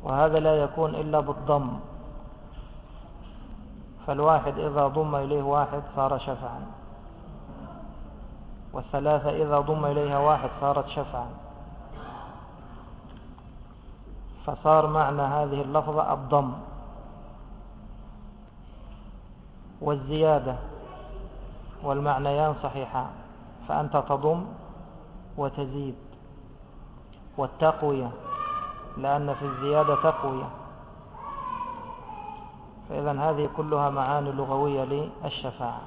وهذا لا يكون إلا بالضم، فالواحد إذا ضم إليه واحد صار شفعا، والثلاثة إذا ضم إليها واحد صارت شفعا، فصار معنى هذه اللفظة الضم. والزيادة والمعنيان صحيحان، فأنت تضم وتزيد، والتقوية لأن في الزيادة تقوية، فإذا هذه كلها معاني لغوية للشفاعة.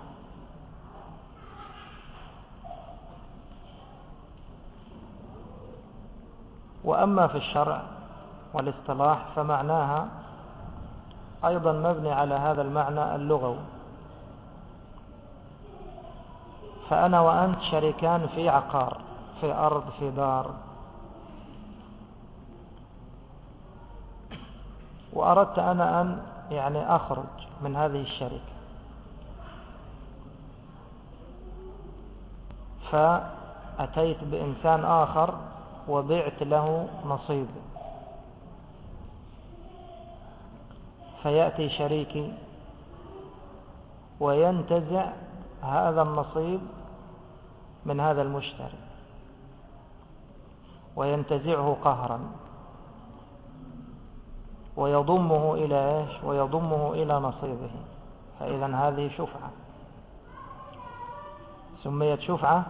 وأما في الشرع والاصطلاح فمعناها أيضا مبني على هذا المعنى اللغوي. فأنا وأنت شريكان في عقار، في أرض، في دار، وأردت أنا أن أخرج من هذه الشركة، فأتيت بإنسان آخر وبعت له نصيب، فيأتي شريكي وينتزع هذا النصيب من هذا المشتري، وينتزعه قهرا، ويضمه إلى إيش؟ ويضمه إلى نصيبه. فإذا هذه شفعة، سميت شفعة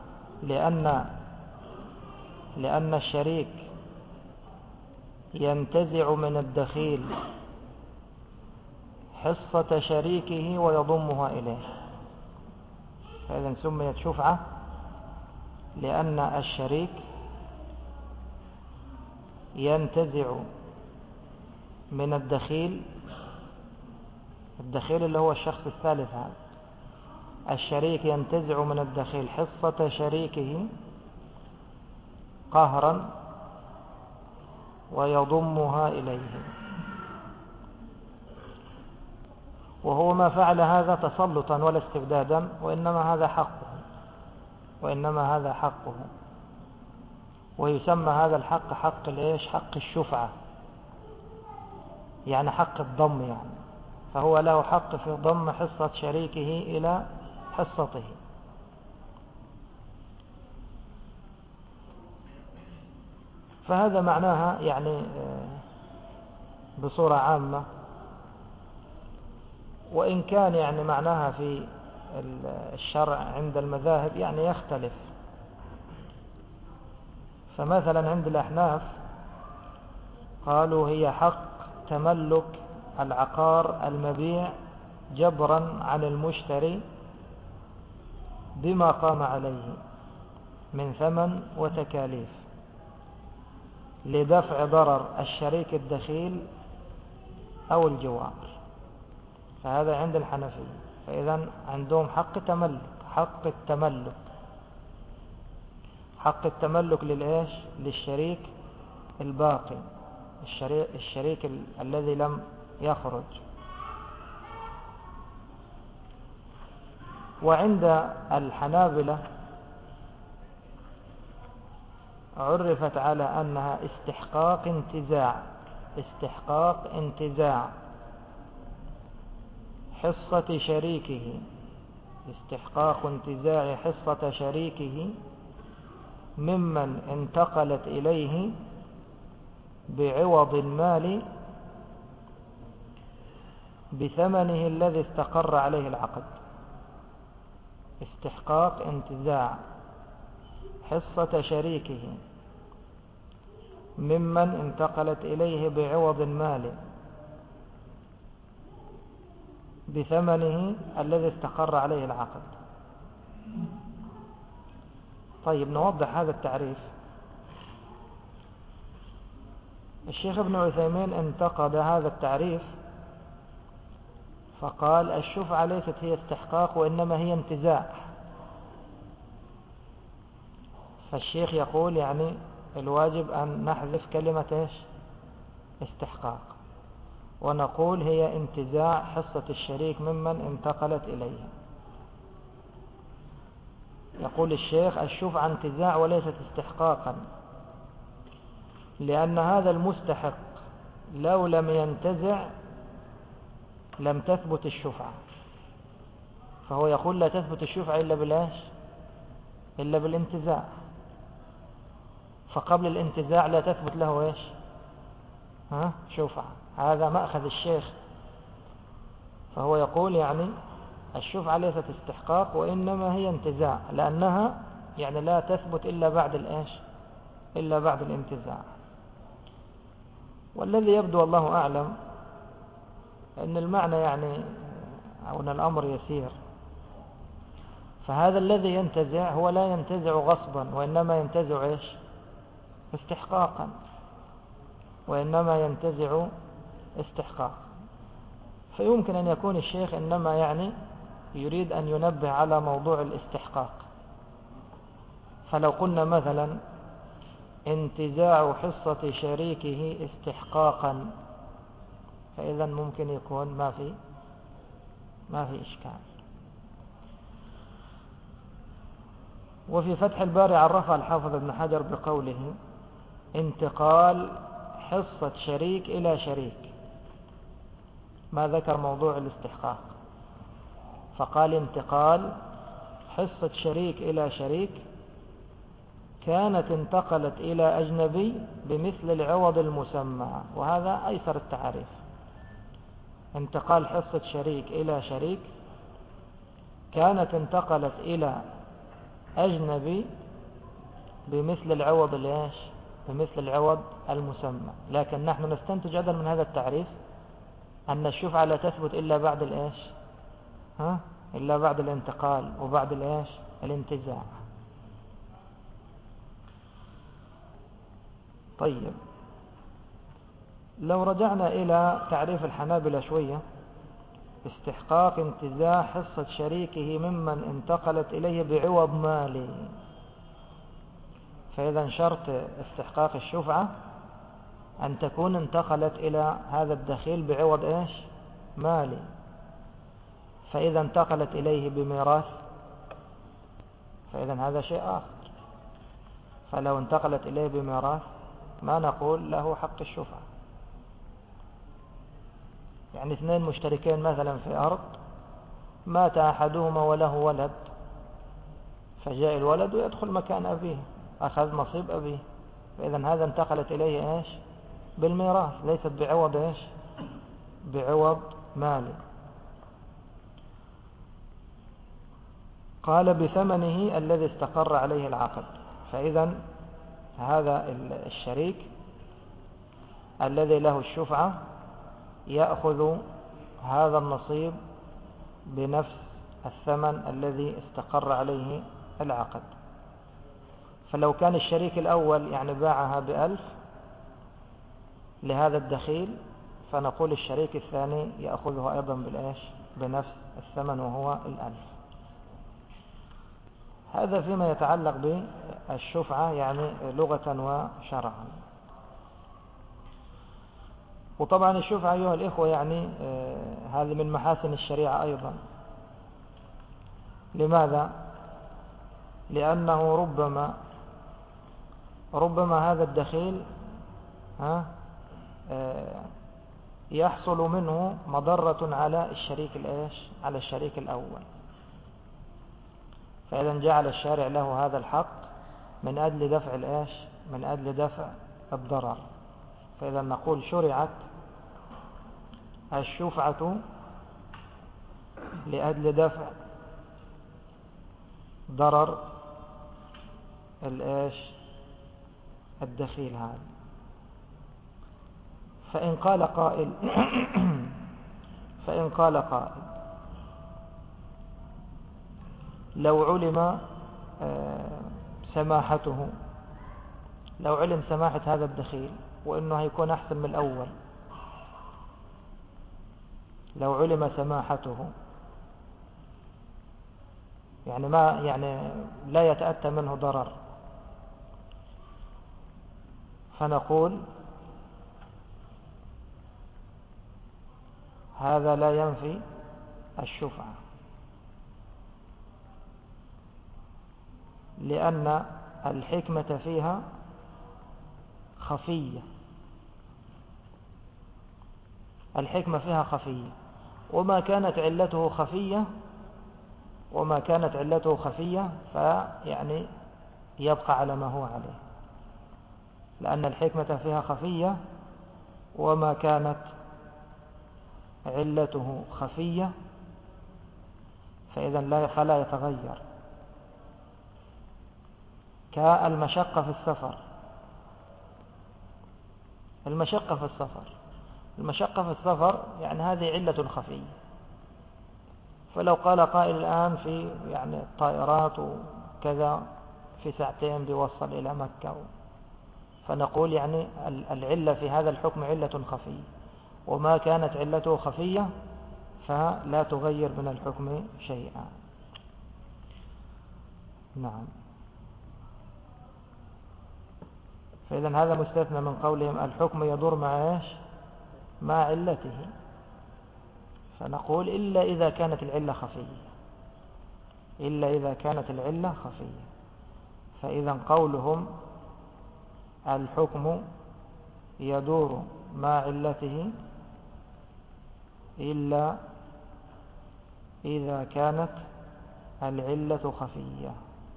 لأن الشريك ينتزع من الدخيل حصة شريكه ويضمها إليه. فإذا سميت شفعة لأن الشريك ينتزع من الدخيل اللي هو الشخص الثالث هذا، الشريك ينتزع من الدخيل حصة شريكه قهرا ويضمها إليه، وهو ما فعل هذا تسلطا ولا استبدادا، وإنما هذا حقه، ويسمى هذا الحق حق الإيش؟ حق الشفعة، يعني حق الضم، فهو له حق في ضم حصة شريكه إلى حصته. فهذا معناها بصورة عامة، وإن كان معناها في الشرع عند المذاهب يختلف. فمثلا عند الأحناف قالوا هي حق تملك العقار المبيع جبرا عن المشتري بما قام عليه من ثمن وتكاليف لدفع ضرر الشريك الدخيل أو الجوار. فهذا عند الحنفية. فإذا عندهم حق التملك للإيش؟ للشريك الباقي، الشريك الذي لم يخرج. وعند الحنابلة عرفت على أنها استحقاق انتزاع حصة شريكه، استحقاق انتزاع حصة شريكه ممن انتقلت إليه بعوض المال بثمنه الذي استقر عليه العقد. استحقاق انتزاع حصة شريكه ممن انتقلت إليه بعوض المال بثمنه الذي استقر عليه العقد. طيب نوضح هذا التعريف. الشيخ ابن عثيمين انتقد هذا التعريف فقال الشفعة ليست هي استحقاق وإنما هي انتزاع. فالشيخ يقول الواجب أن نحذف كلمة استحقاق ونقول هي انتزاع حصة الشريك ممن انتقلت إليه. يقول الشيخ الشفعة انتزاع وليست استحقاقا، لأن هذا المستحق لو لم ينتزع لم تثبت الشفعة، فهو يقول لا تثبت الشفعة إلا بالإيش؟ إلا بالانتزاع، فقبل الانتزاع لا تثبت له إيش؟ شفعة. هذا مأخذ الشيخ، فهو يقول يعني الشفعة ليست استحقاق وإنما هي انتزاع، لأنها يعني لا تثبت إلا بعد الإيش؟ إلا بعد الانتزاع. والذي يبدو الله أعلم أن المعنى يعني أو أن الأمر يسير، فهذا الذي ينتزع هو لا ينتزع غصبا وإنما ينتزع إيش؟ استحقاقا، وإنما ينتزع استحقاقا. فيمكن أن يكون الشيخ إنما يعني يريد أن ينبه على موضوع الاستحقاق. فلو قلنا مثلا انتزاع حصة شريكه استحقاقا، فإذا ممكن يكون ما في إشكال. وفي فتح الباري عرفها الحافظ ابن حجر بقوله انتقال حصة شريك إلى شريك، ما ذكر موضوع الاستحقاق، فقال انتقال حصة شريك إلى شريك كانت انتقلت إلى أجنبي بمثل العوض المسمى، وهذا أيسر التعريف. انتقال حصة شريك إلى شريك كانت انتقلت إلى أجنبي بمثل العوض الإيش؟ بمثل العوض المسمى. لكن نحن نستنتج أيضا من هذا التعريف أن الشفعة لا تثبت إلا بعد الإيش؟ إلا بعد الانتقال وبعد الإيش؟ الانتزاع. طيب، لو رجعنا إلى تعريف الحنابلة شوية، استحقاق انتزاع حصة شريكه ممن انتقلت إليه بعوض مالي. فإذا شرط استحقاق الشفعة أن تكون انتقلت إلى هذا الدخيل بعوض إيش؟ مالي. فإذا انتقلت إليه بميراث فإذا هذا شيء آخر. فلو انتقلت إليه بميراث ما نقول له حق الشفعة. يعني اثنين مشتركين مثلا في أرض، مات أحدهما وله ولد، فجاء الولد ويدخل مكان أبيه، أخذ نصيب أبيه، فإذا هذا انتقلت إليه إيش؟ بالميراث، ليست بعوض إيش؟ بعوض مالي. قال بثمنه الذي استقر عليه العقد. فإذا هذا الشريك الذي له الشفعة يأخذ هذا النصيب بنفس الثمن الذي استقر عليه العقد. فلو كان الشريك الأول يعني باعها ب1000 لهذا الدخيل، فنقول الشريك الثاني يأخذها أيضا بالإيش؟ بنفس الثمن وهو 1000. هذا فيما يتعلق بالشفعة يعني لغة وشرعا. وطبعا الشفعة أيها الإخوة يعني هذه من محاسن الشريعة أيضا. لماذا؟ لأنه ربما هذا الدخيل يحصل منه مضرة على الشريك الإيش؟ على الشريك الأول. فإذا جعل الشارع له هذا الحق من أجل دفع الإيش؟ من أجل دفع الضرر. فإذا نقول شرعت الشفعة لأجل دفع ضرر الإيش؟ الدخيل هذا. فإن قال قائل لو علم سماحته، لو علم سماحة هذا الدخيل وإنه هيكون أحسن من الأول، لو علم سماحته يعني لا يتأتى منه ضرر، فنقول هذا لا ينفي الشفعة، لأن الحكمة فيها خفية، الحكمة فيها خفية، وما كانت علته خفية فيعني يبقى على ما هو عليه، لأن الحكمة فيها خفية وما كانت علته خفية فإذا فلا يتغير. كالمشقة في السفر. المشقة في السفر يعني هذه علة خفية. فلو قال قائل الآن في يعني الطائرات وكذا في ساعتين بيوصل إلى مكة، فنقول يعني العلة في هذا الحكم علة خفية، وما كانت علته خفية فلا تغير من الحكم شيئا. نعم. فإذا هذا مستثنى من قولهم الحكم يدور مع علته، فنقول إلا إذا كانت العلة خفية. فإذا قولهم الحكم يدور مع علته إلا إذا كانت العلة خفية.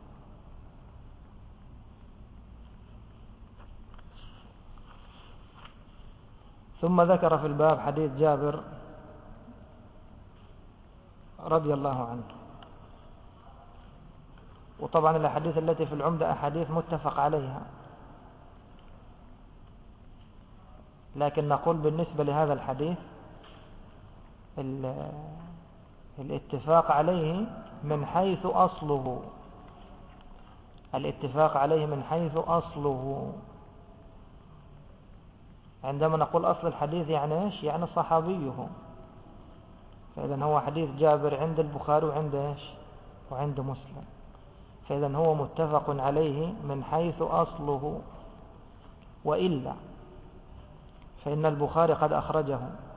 ثم ذكر في الباب حديث جابر رضي الله عنه. وطبعا الأحاديث التي في العمدة أحاديث متفق عليها، لكن نقول بالنسبة لهذا الحديث الاتفاق عليه من حيث أصله. عندما نقول أصل الحديث يعني إيش؟ يعني صحابيه. فإذا هو حديث جابر عند البخاري وعند مسلم، فإذا هو متفق عليه من حيث أصله. وإلا فإن البخاري قد أخرجه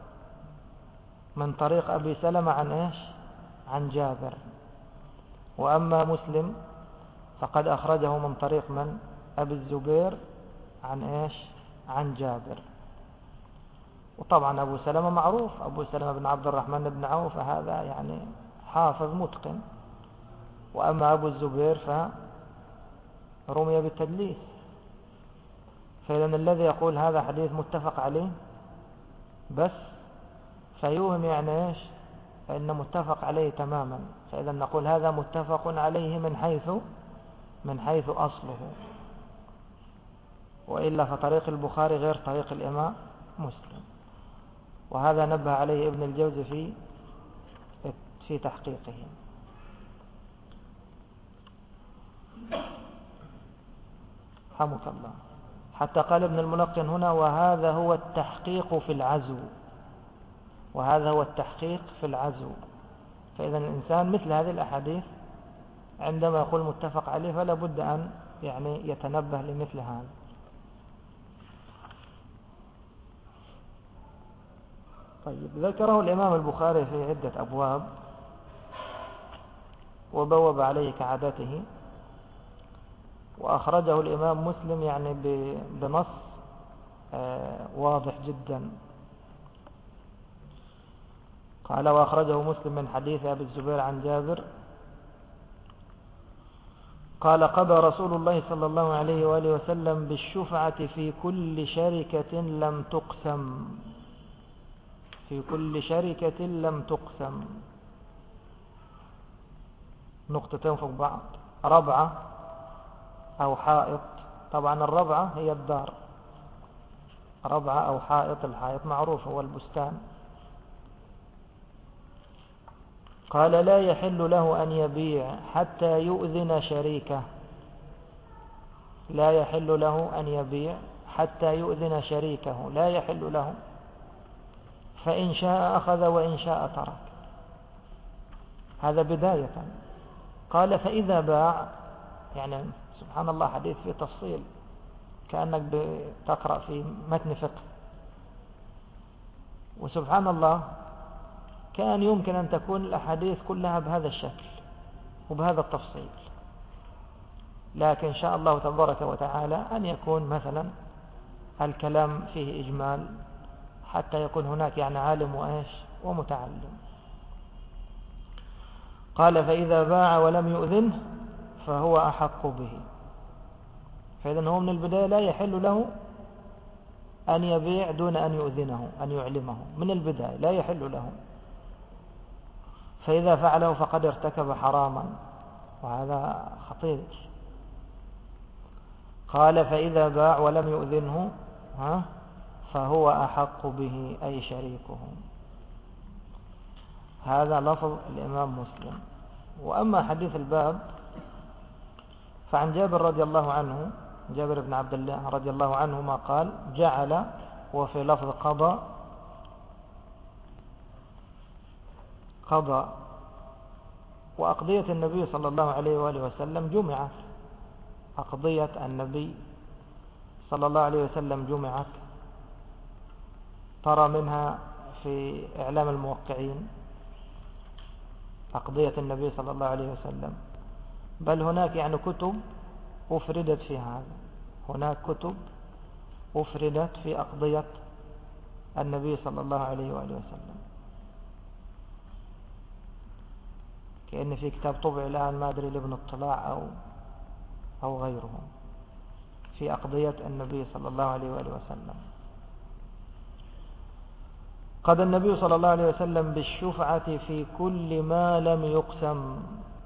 من طريق أبي سلمة عن جابر، وأما مسلم فقد أخرجه من طريق أبي الزبير عن جابر. وطبعا أبو سلمة معروف، أبو سلمة بن عبد الرحمن بن عوف، هذا يعني حافظ متقن. وأما أبو الزبير فرمي بالتدليس. فإذا الذي يقول هذا حديث متفق عليه بس فيوهم يعني فإن متفق عليه تماما. فإذا نقول هذا متفق عليه من حيث أصله. وإلا فطريق البخاري غير طريق الإمام مسلم، وهذا نبه عليه ابن الجوزي في تحقيقه. حمك الله. حتى قال ابن الملقن هنا وهذا هو التحقيق في العزو. فإذا الإنسان مثل هذه الأحاديث عندما يقول متفق عليه فلا بد أن يعني يتنبه لمثل هذا. طيب، ذكره الإمام البخاري في عدة أبواب وبوب عليه كعادته، وأخرجه الإمام مسلم يعني بنص واضح جدا. قال وأخرجه مسلم من حديث أبي الزبير عن جابر قال قضى رسول الله صلى الله عليه وآله وسلم بالشفعة في كل شركة لم تقسم. نقطتين فوق بعض، ربعة أو حائط. طبعا الربعة هي الدار، ربعة أو حائط. الحائط معروف هو البستان. قال لا يحل له أن يبيع حتى يؤذن شريكه. لا يحل له. فإن شاء أخذ وإن شاء ترك. هذا بداية. قال فإذا باع، يعني سبحان الله حديث فيه تفصيل كأنك بتقرأ في متن فقه. وسبحان الله كان يمكن أن تكون الأحاديث كلها بهذا الشكل وبهذا التفصيل، لكن إن شاء الله تبارك وتعالى أن يكون مثلا الكلام فيه إجمال، حتى يكون هناك يعني عالم وإيش ومتعلم. قال فإذا باع ولم يؤذنه فهو أحق به. فإذا هو من البداية لا يحل له أن يبيع دون أن يؤذنه، أن يعلمه من البداية لا يحل له. فإذا فعله فقد ارتكب حراما، وهذا خطير. قال فإذا باع ولم يؤذنه فهو أحق به أي شريكه. هذا لفظ الإمام مسلم. وأما حديث الباب فعن جابر رضي الله عنه، جابر بن عبد الله رضي الله عنهما قال جعل، وفي لفظ قضى. وأقضية النبي صلى الله عليه وآله وسلم جمعت، أقضية النبي صلى الله عليه وسلم جمعت، ترى منها في إعلام الموقعين أقضية النبي صلى الله عليه وسلم. بل هناك يعني كتب أفردت في هذا، هناك كتب أفردت في أقضية النبي صلى الله عليه وآله وسلم. كأن في كتاب طبع الآن ما أدري لابن الطلاع أو غيره في أقضية النبي صلى الله عليه وآله وسلم. قضى النبي صلى الله عليه وسلم بالشفعة في كل ما لم يقسم.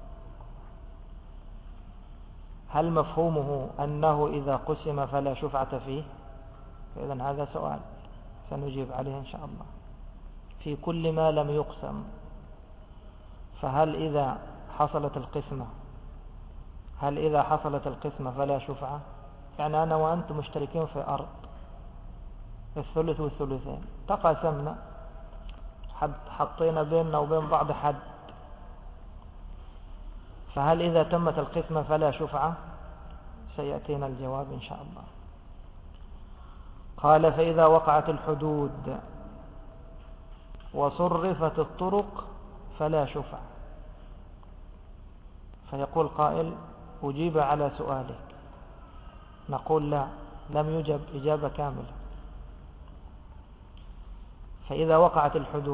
هل مفهومه أنه إذا قسم فلا شفعة فيه؟ فإذن هذا سؤال سنجيب عليه إن شاء الله. في كل ما لم يقسم، فهل إذا حصلت القسمة فلا شفعة؟ يعني أنا وأنت مشتركين في أرض، الثلث والثلثين، تقاسمنا، حطينا بيننا وبين بعض حد، فهل إذا تمت القسمة فلا شفعة؟ سيأتينا الجواب إن شاء الله. قال فإذا وقعت الحدود وصرفت الطرق فلا شفعة. فيقول قائل أجيب على سؤالك، نقول لا، لم يجب إجابة كاملة. فإذا وقعت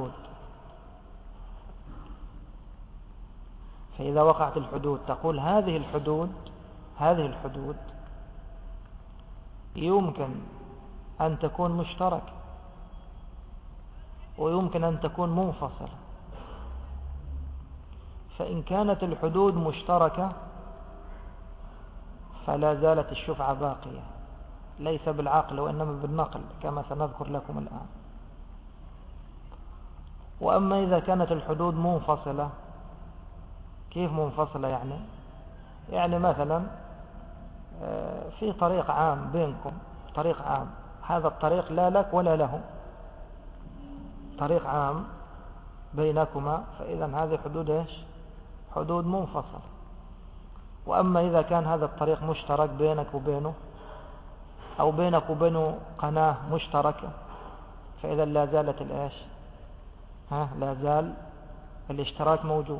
الحدود تقول هذه الحدود يمكن أن تكون مشتركة ويمكن أن تكون منفصلة. فإن كانت الحدود مشتركة فلا زالت الشفعة باقية، ليس بالعقل وإنما بالنقل كما سنذكر لكم الآن. وأما إذا كانت الحدود منفصلة، كيف منفصلة؟ يعني مثلا في طريق عام بينكم، طريق عام، هذا الطريق لا لك ولا له، طريق عام بينكما، فإذا هذه حدود إيش؟ حدود منفصلة. وأما إذا كان هذا الطريق مشترك بينك وبينه، أو بينك وبينه قناة مشتركة، فإذا لا زالت الإيش؟ لا زال الاشتراك موجود.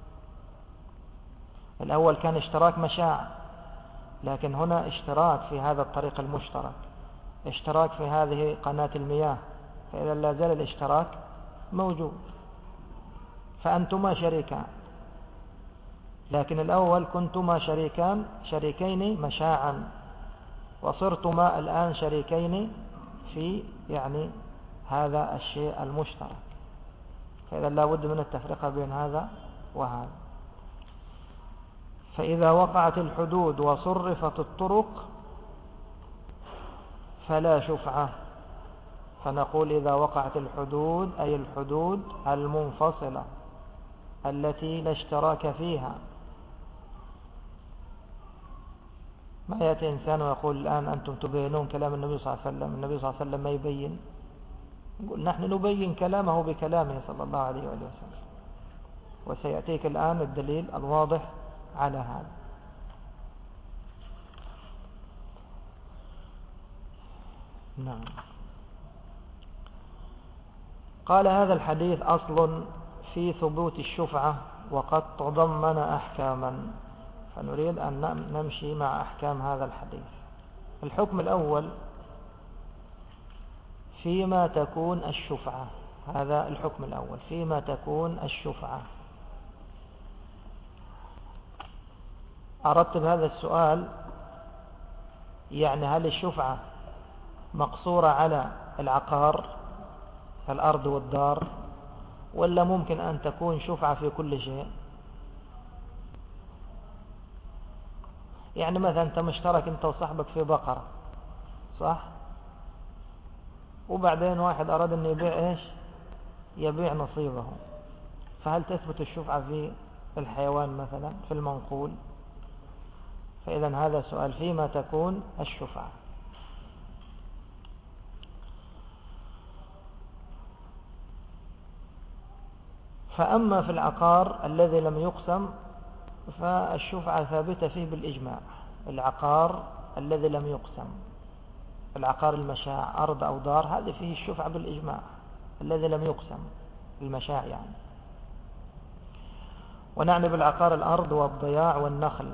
الأول كان اشتراك مشاع، لكن هنا اشتراك في هذا الطريق المشترك، اشتراك في هذه قناة المياه، فإذا لا زال الاشتراك موجود، فأنتما شريكان. لكن الأول كنتما شريكين مشاعا، وصرتما الآن شريكين في هذا الشيء المشترك، فإذا لا بد من التفرقة بين هذا وهذا. فإذا وقعت الحدود وصرفت الطرق فلا شفعة. فنقول إذا وقعت الحدود أي الحدود المنفصلة التي لا اشتراك فيها. ما يأتي إنسان ويقول الآن أنتم تبينون كلام النبي صلى الله عليه وسلم، النبي صلى الله عليه وسلم ما يبين. نقول نحن نبين كلامه بكلامه صلى الله عليه وسلم، وسيأتيك الآن الدليل الواضح على هذا. نعم. قال هذا الحديث أصل في ثبوت الشفعة وقد تضمن أحكاما، فنريد أن نمشي مع أحكام هذا الحديث. الحكم الأول فيما تكون الشفعة. هذا الحكم الأول، فيما تكون الشفعة. أردت بهذا السؤال يعني هل الشفعة مقصورة على العقار الأرض والدار، ولا ممكن أن تكون شفعة في كل شيء؟ يعني مثلا أنت مشترك أنت وصاحبك في بقرة، صح؟ وبعدين واحد أراد أن يبيع إيش؟ يبيع نصيبه، فهل تثبت الشفعة في الحيوان مثلا في المنقول؟ فإذا هذا سؤال فيما تكون الشفعة. فأما في العقار الذي لم يقسم فالشفعة ثابتة فيه بالإجماع. العقار الذي لم يقسم، العقار المشاع أرض أو دار، هذا فيه الشفعة بالإجماع، الذي لم يقسم المشاع يعني. ونعني بالعقار الأرض والضياع والنخل.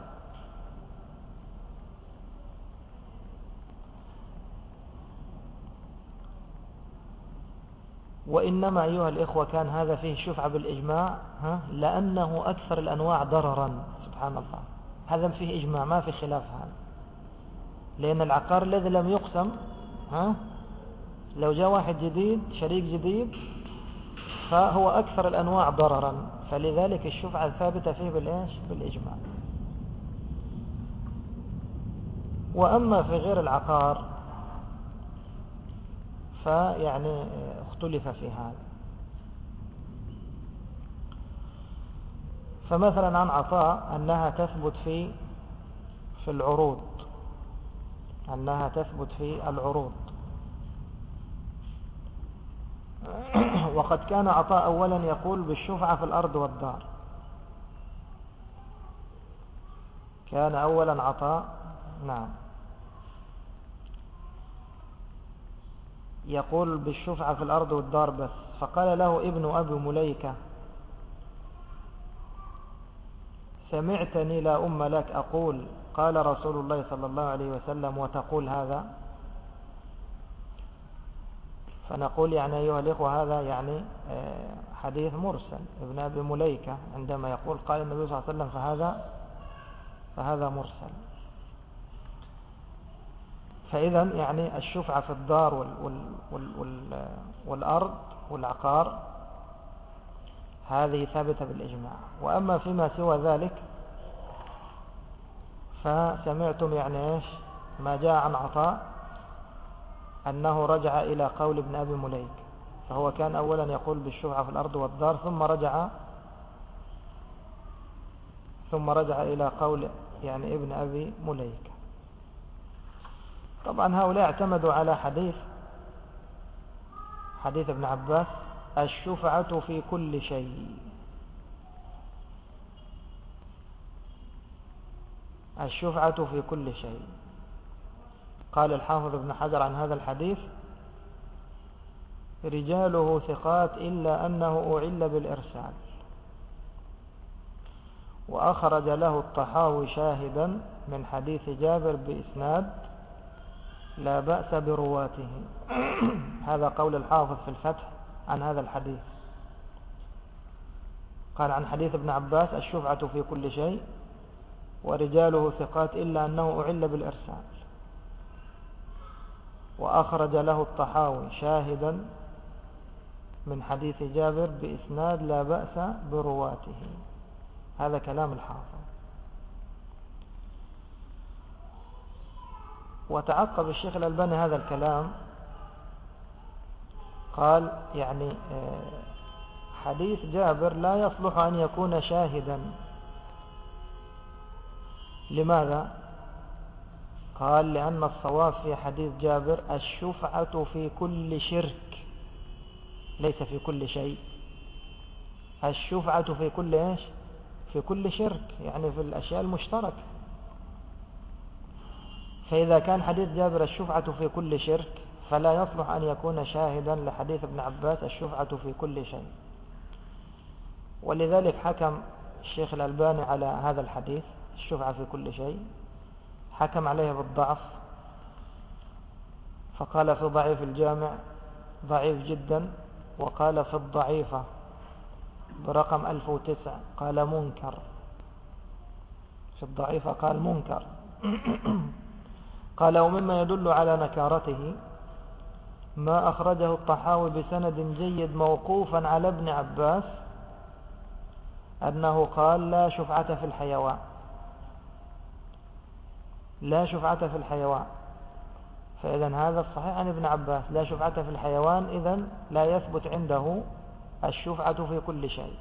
وإنما أيها الإخوة كان هذا فيه الشفعة بالإجماع لأنه أكثر الأنواع ضررا، سبحان الله. هذا فيه إجماع، ما في خلاف هذا. لأن العقار الذي لم يقسم لو جاء واحد جديد شريك جديد فهو أكثر الأنواع ضررا، فلذلك الشفعة ثابتة فيه بالإيش؟ بالإجماع. وأما في غير العقار فيعني اختلف في هذا. فمثلا عن عطاء أنها تثبت في العروض، أنها تثبت في العروض. وقد كان عطاء أولا يقول بالشفعة في الأرض والدار. كان أولا عطاء نعم يقول بالشفعة في الأرض والدار بس. فقال له ابن أبي مليكة: سمعتني لا أم لك أقول قال رسول الله صلى الله عليه وسلم وتقول هذا؟ فنقول يعني أيها الإخوة هذا يعني حديث مرسل. ابن أبي مليكة عندما يقول قال النبي صلى الله عليه وسلم فهذا مرسل. فإذا يعني الشفعة في الدار والأرض والعقار هذه ثابتة بالإجماع. وأما فيما سوى ذلك فسمعتم يعني إيش ما جاء عن عطاء أنه رجع إلى قول ابن أبي مليك. فهو كان أولا يقول بالشفعة في الأرض والدار ثم رجع إلى قول يعني ابن أبي مليك. طبعا هؤلاء اعتمدوا على حديث ابن عباس: الشفعة في كل شيء. الشفعة في كل شيء. قال الحافظ ابن حجر عن هذا الحديث: رجاله ثقات إلا أنه أعل بالإرسال. وأخرج له الطحاوي شاهدا من حديث جابر بإسناد لا بأس برواته. هذا قول الحافظ في الفتح عن هذا الحديث. قال عن حديث ابن عباس: الشفعة في كل شيء ورجاله ثقات إلا أنه أعل بالإرسال. وأخرج له الطحاوي شاهدا من حديث جابر بإسناد لا بأس برواته. هذا كلام الحافظ. وتعقب الشيخ الألباني هذا الكلام، قال يعني حديث جابر لا يصلح أن يكون شاهدا. لماذا؟ قال لأن الصواب في حديث جابر الشفعة في كل شرك، ليس في كل شيء. الشفعة في كل إيش؟ في كل شرك، يعني في الأشياء المشتركة. فإذا كان حديث جابر الشفعة في كل شرك فلا يصلح أن يكون شاهدا لحديث ابن عباس الشفعة في كل شيء. ولذلك حكم الشيخ الألباني على هذا الحديث الشفعة في كل شيء، حكم عليه بالضعف، فقال في ضعيف الجامع ضعيف جدا. وقال في الضعيفة برقم 1009 قال منكر، في الضعيفة قال منكر. قال ومما يدل على نكارته ما أخرجه الطحاوي بسند جيد موقوفا على ابن عباس أنه قال لا شفعة في الحيوان، لا شفعة في الحيوان. فإذا هذا الصحيح عن ابن عباس لا شفعة في الحيوان، إذن لا يثبت عنده الشفعة في كل شيء.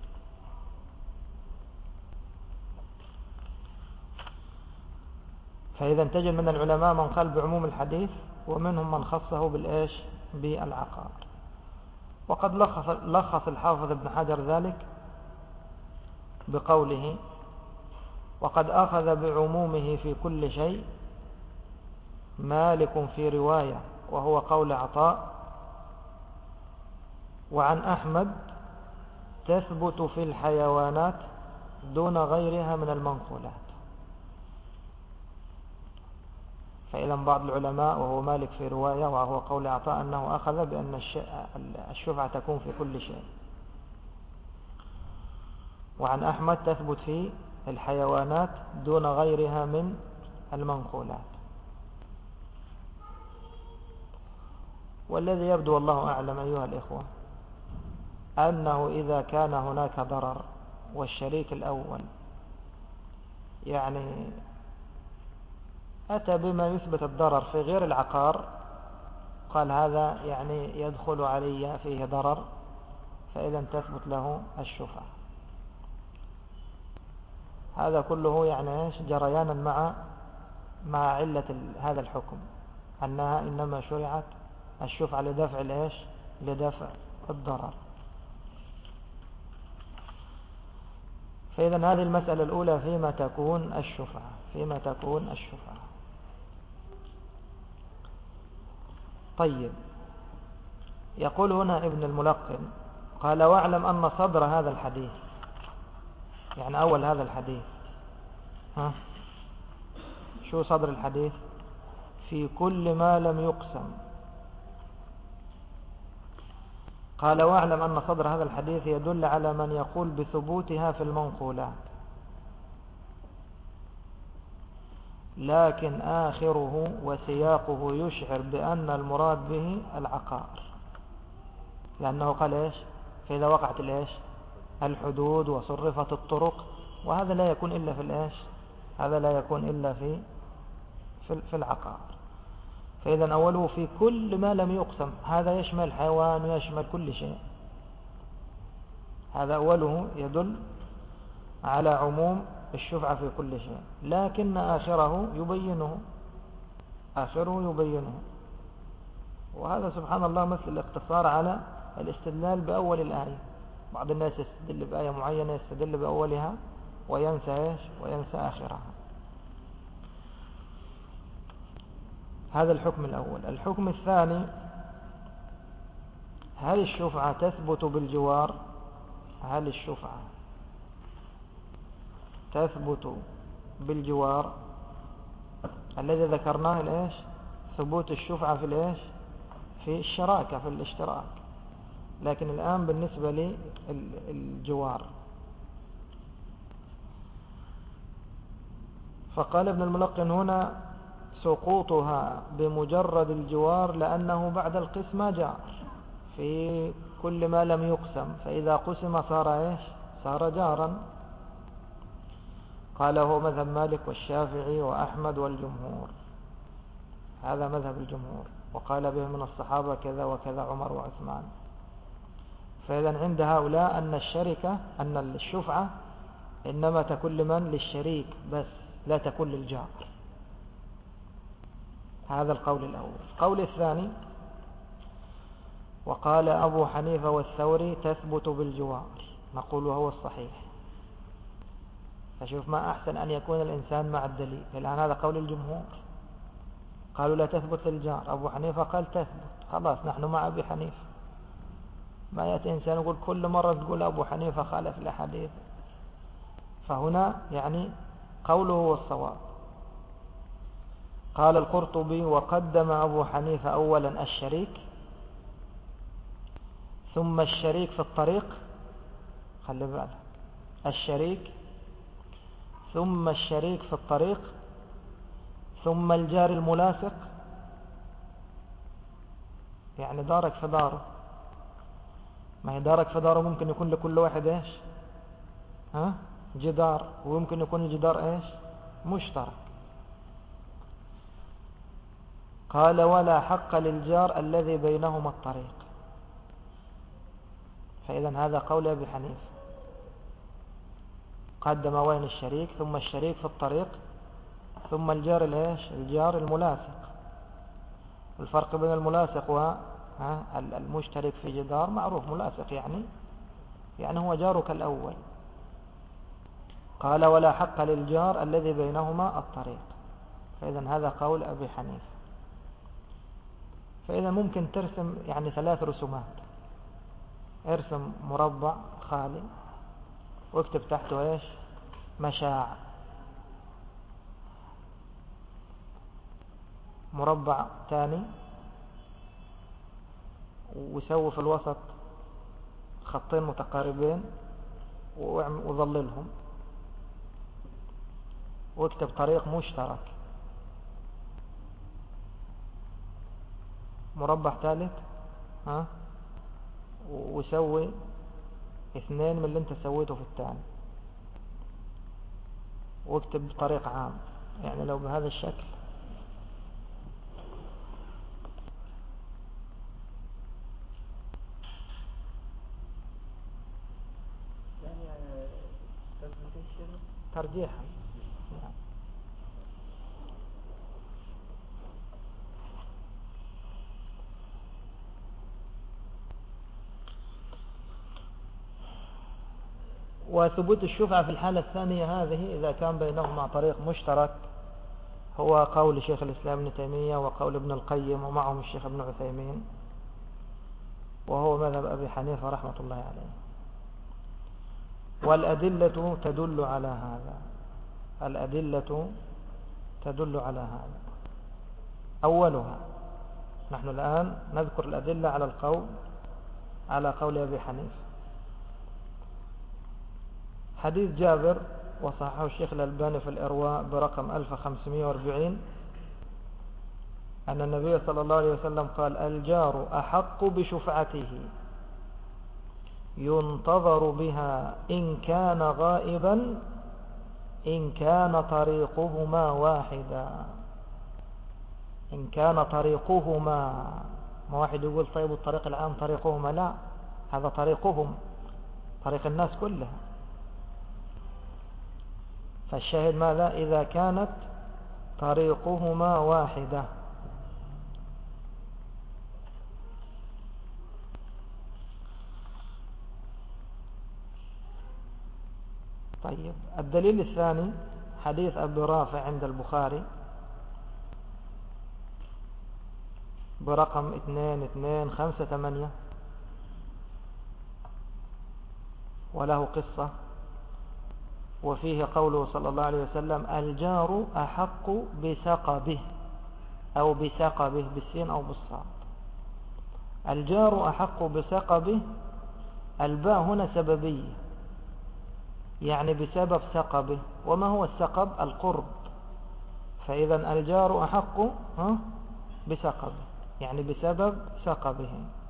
فإذا تجد من العلماء من قال بعموم الحديث، ومنهم من خصه بالإيش؟ بالعقار. وقد لخص الحافظ ابن حجر ذلك بقوله وقد أخذ بعمومه في كل شيء مالك في رواية وهو قول عطاء، وعن أحمد تثبت في الحيوانات دون غيرها من المنقولات. فإذا بعض العلماء وهو مالك في رواية وهو قول عطاء أنه أخذ بأن الشفعة تكون في كل شيء. وعن أحمد تثبت في الحيوانات دون غيرها من المنقولات. والذي يبدو والله أعلم أيها الإخوة أنه إذا كان هناك ضرر والشريك الأول يعني أتى بما يثبت الضرر في غير العقار، قال هذا يعني يدخل علي فيه ضرر، فإذا تثبت له الشفعة. هذا كله يعني جريانا مع علة هذا الحكم أنها إنما شرعت الشفعة لدفع الإيش؟ لدفع الضرر. فإذا هذه المسألة الأولى فيما تكون الشفعة، فيما تكون الشفعة. طيب، يقول هنا ابن الملقن قال واعلم أن صدر هذا الحديث، يعني أول هذا الحديث، شو صدر الحديث؟ في كل ما لم يقسم. قال واعلم أن صدر هذا الحديث يدل على من يقول بثبوتها في المنقولات، لكن آخره وسياقه يشعر بأن المراد به العقار، لأنه قال إيش؟ فإذا وقعت الإيش؟ الحدود وصرفت الطرق، وهذا لا يكون إلا في الإيش؟ هذا لا يكون إلا في العقار. فإذا أوله في كل ما لم يقسم، هذا يشمل الحيوان ويشمل كل شيء. هذا أوله يدل على عموم الشفعة في كل شيء، لكن آخره يبينه، آخره يبينه. وهذا سبحان الله مثل الاقتصار على الاستدلال بأول الآية. بعض الناس يستدل بآية معينة يستدل بأولها وينسى إيش؟ وينسى آخرها. هذا الحكم الأول. الحكم الثاني، هل الشفعة تثبت بالجوار؟ هل الشفعة تثبت بالجوار؟ الذي ذكرناه الإيش؟ ثبوت الشفعة في الإيش؟ في الشراكة، في الاشتراك. لكن الآن بالنسبة للجوار، فقال ابن الملقن هنا سقوطها بمجرد الجوار لأنه بعد القسمة جار في كل ما لم يقسم، فإذا قسم صار إيش؟ صار جارا. قال هو مذهب مالك والشافعي وأحمد والجمهور، هذا مذهب الجمهور. وقال به من الصحابة كذا وكذا عمر وعثمان. فإذا عند هؤلاء أن الشفعة إنما تكون لمن؟ للشريك بس، لا تكون للجار. هذا القول الأول. القول الثاني، وقال أبو حنيفة والثوري تثبت بالجوار، نقول هو الصحيح. فشوف ما أحسن أن يكون الإنسان مع الدليل. الآن هذا قول الجمهور، قالوا لا تثبت للجار، أبو حنيفة قال تثبت، خلاص نحن مع أبي حنيفة. ما يأتي إنسان يقول كل مرة تقول أبو حنيفة خالف الأحاديث. فهنا يعني قوله هو الصواب. قال القرطبي وقدم أبو حنيفة أولا الشريك ثم الشريك في الطريق، خلي بالك، الشريك ثم الشريك في الطريق ثم الجار الملاصق، يعني دارك في داره. ما هي دارك في داره ممكن يكون لكل واحد ايش؟ جدار، ويمكن يكون الجدار ايش؟ مشترك. قال ولا حق للجار الذي بينهما الطريق. فإذا هذا قول أبي حنيفة، قدم وين الشريك ثم الشريك في الطريق ثم الجار الايش؟ الجار الملاصق. الفرق بين الملاصق والمشترك في جدار معروف. ملاصق يعني هو جارك الأول. قال ولا حق للجار الذي بينهما الطريق. فإذا هذا قول أبي حنيفة. فإذا ممكن ترسم 3 رسومات. ارسم مربع خالي واكتب تحته ايش؟ مشاع. مربع ثاني وسوي في الوسط خطين متقاربين وظللهم، واكتب طريق مشترك. مربع ثالث وسوي 2 من اللي انت سويته في الثاني، واكتب طريق عام. يعني لو بهذا الشكل ترجيحا. وثبوت الشفعة في الحالة الثانية هذه إذا كان بينهما طريق مشترك هو قول شيخ الإسلام ابن تيمية وقول ابن القيم ومعهم الشيخ ابن عثيمين، وهو مذهب أبي حنيفة رحمة الله عليه. والأدلة تدل على هذا. الأدلة تدل على هذا. أولها، نحن الآن نذكر الأدلة على قول أبي حنيفة. حديث جابر وصححه الشيخ الألباني في الإرواء برقم 1540 أن النبي صلى الله عليه وسلم قال الجار أحق بشفعته ينتظر بها إن كان غائبا إن كان طريقهما واحدا. إن كان طريقهما، ما واحد يقول طيب الطريق العام طريقهما، لا، هذا طريقهم، طريق الناس كلها. فالشاهد ماذا؟ إذا كانت طريقهما واحدة. طيب، الدليل الثاني حديث أبي رافع عند البخاري برقم 2258 وله قصة، وفيه قوله صلى الله عليه وسلم الجار أحق بسقبه أو بسقبه بالسين أو بالصاد. الجار أحق بسقبه، الباء هنا سببية، يعني بسبب سقبه. وما هو السقب؟ القرب. فإذا الجار أحق بسقبه، يعني بسبب سقبه.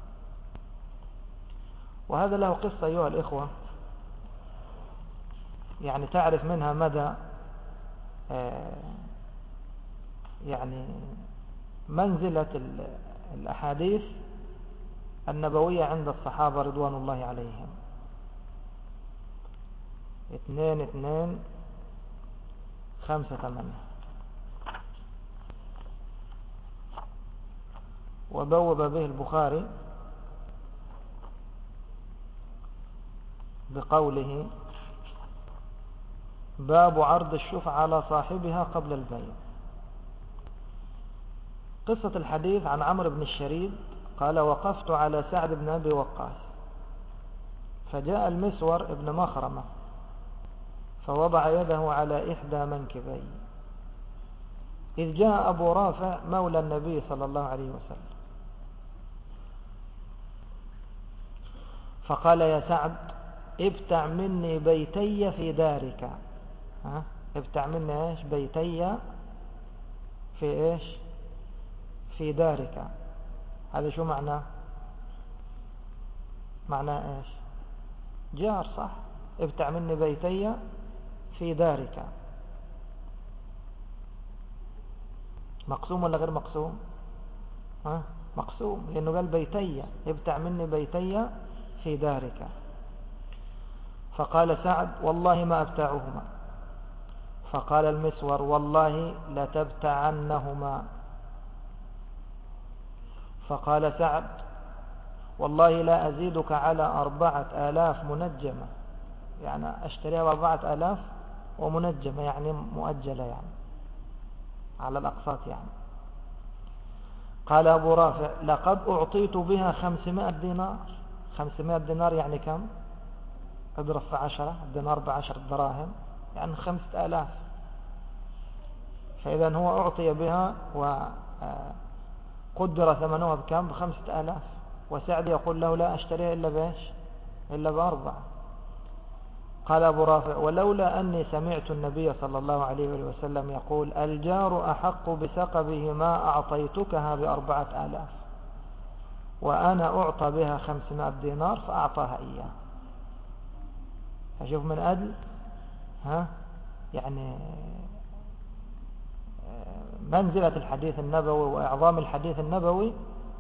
وهذا له قصة أيها الإخوة، يعني تعرف منها مدى يعني منزلة الأحاديث النبوية عند الصحابة رضوان الله عليهم. 2258 وبوب به البخاري بقوله باب عرض الشفعة على صاحبها قبل البيع. قصة الحديث عن عمرو بن الشريد قال وقفت على سعد بن أبي وقاص فجاء المسور ابن مخرمة فوضع يده على إحدى منكبيه إذ جاء أبو رافع مولى النبي صلى الله عليه وسلم فقال يا سعد ابتع مني بيتي في دارك. ابتع مني ايش؟ بيتي في ايش؟ في دارك. هذا شو معناه؟ معناه ايش؟ جار، صح؟ ابتع مني بيتي في دارك. مقسوم ولا غير مقسوم؟ مقسوم، لأنه قال بيتي، ابتع مني بيتي في دارك. فقال سعد والله ما أبتعهما. فقال المسور والله لتبتعنهما. فقال سعد والله لا أزيدك على 4000 منجمة، يعني أشتريها ب4000 ومنجمة، يعني مؤجلة، يعني على الأقساط يعني. قال أبو رافع لقد أعطيت بها 500 دينار. 500 دينار يعني كم؟ اضرب في 10، الدينار ب10 دراهم، يعني 5000. فإذا هو أعطي بها وقدر ثمنها بكم؟ ب5000. وسعد يقول له لا أشتريها إلا بإيش؟ إلا ب4. قال أبو رافع ولولا أني سمعت النبي صلى الله عليه وسلم يقول الجار أحق بسقبه ما أعطيتكها ب4000 وأنا أعطى بها 500 دينار فأعطاها إياه. فشوف من أجل يعني منزلة الحديث النبوي وإعظام الحديث النبوي،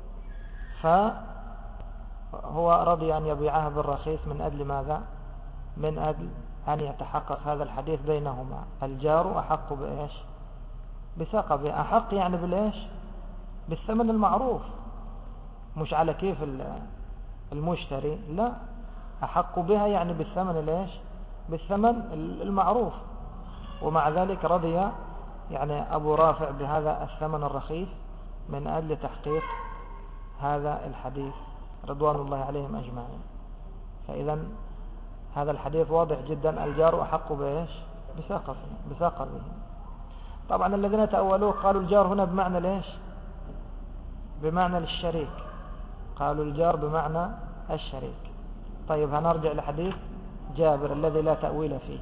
فهو رضي أن يبيعها بالرخيص من أجل ماذا؟ من أجل أن يتحقق هذا الحديث بينهما. الجار أحق بإيش؟ بسقبه. أحق يعني بالإيش؟ بالثمن المعروف، مش على كيف المشتري، لا، أحق بها يعني بالثمن الإيش؟ بالثمن المعروف. ومع ذلك رضي يعني أبو رافع بهذا الثمن الرخيص من أجل تحقيق هذا الحديث رضوان الله عليهم أجمعين. فإذا هذا الحديث واضح جدا، الجار أحق بإيش؟ بسقبه. طبعا الذين تأولوه قالوا الجار هنا بمعنى ليش؟ بمعنى الشريك، قالوا الجار بمعنى الشريك. طيب هنرجع لحديث جابر الذي لا تأويل فيه.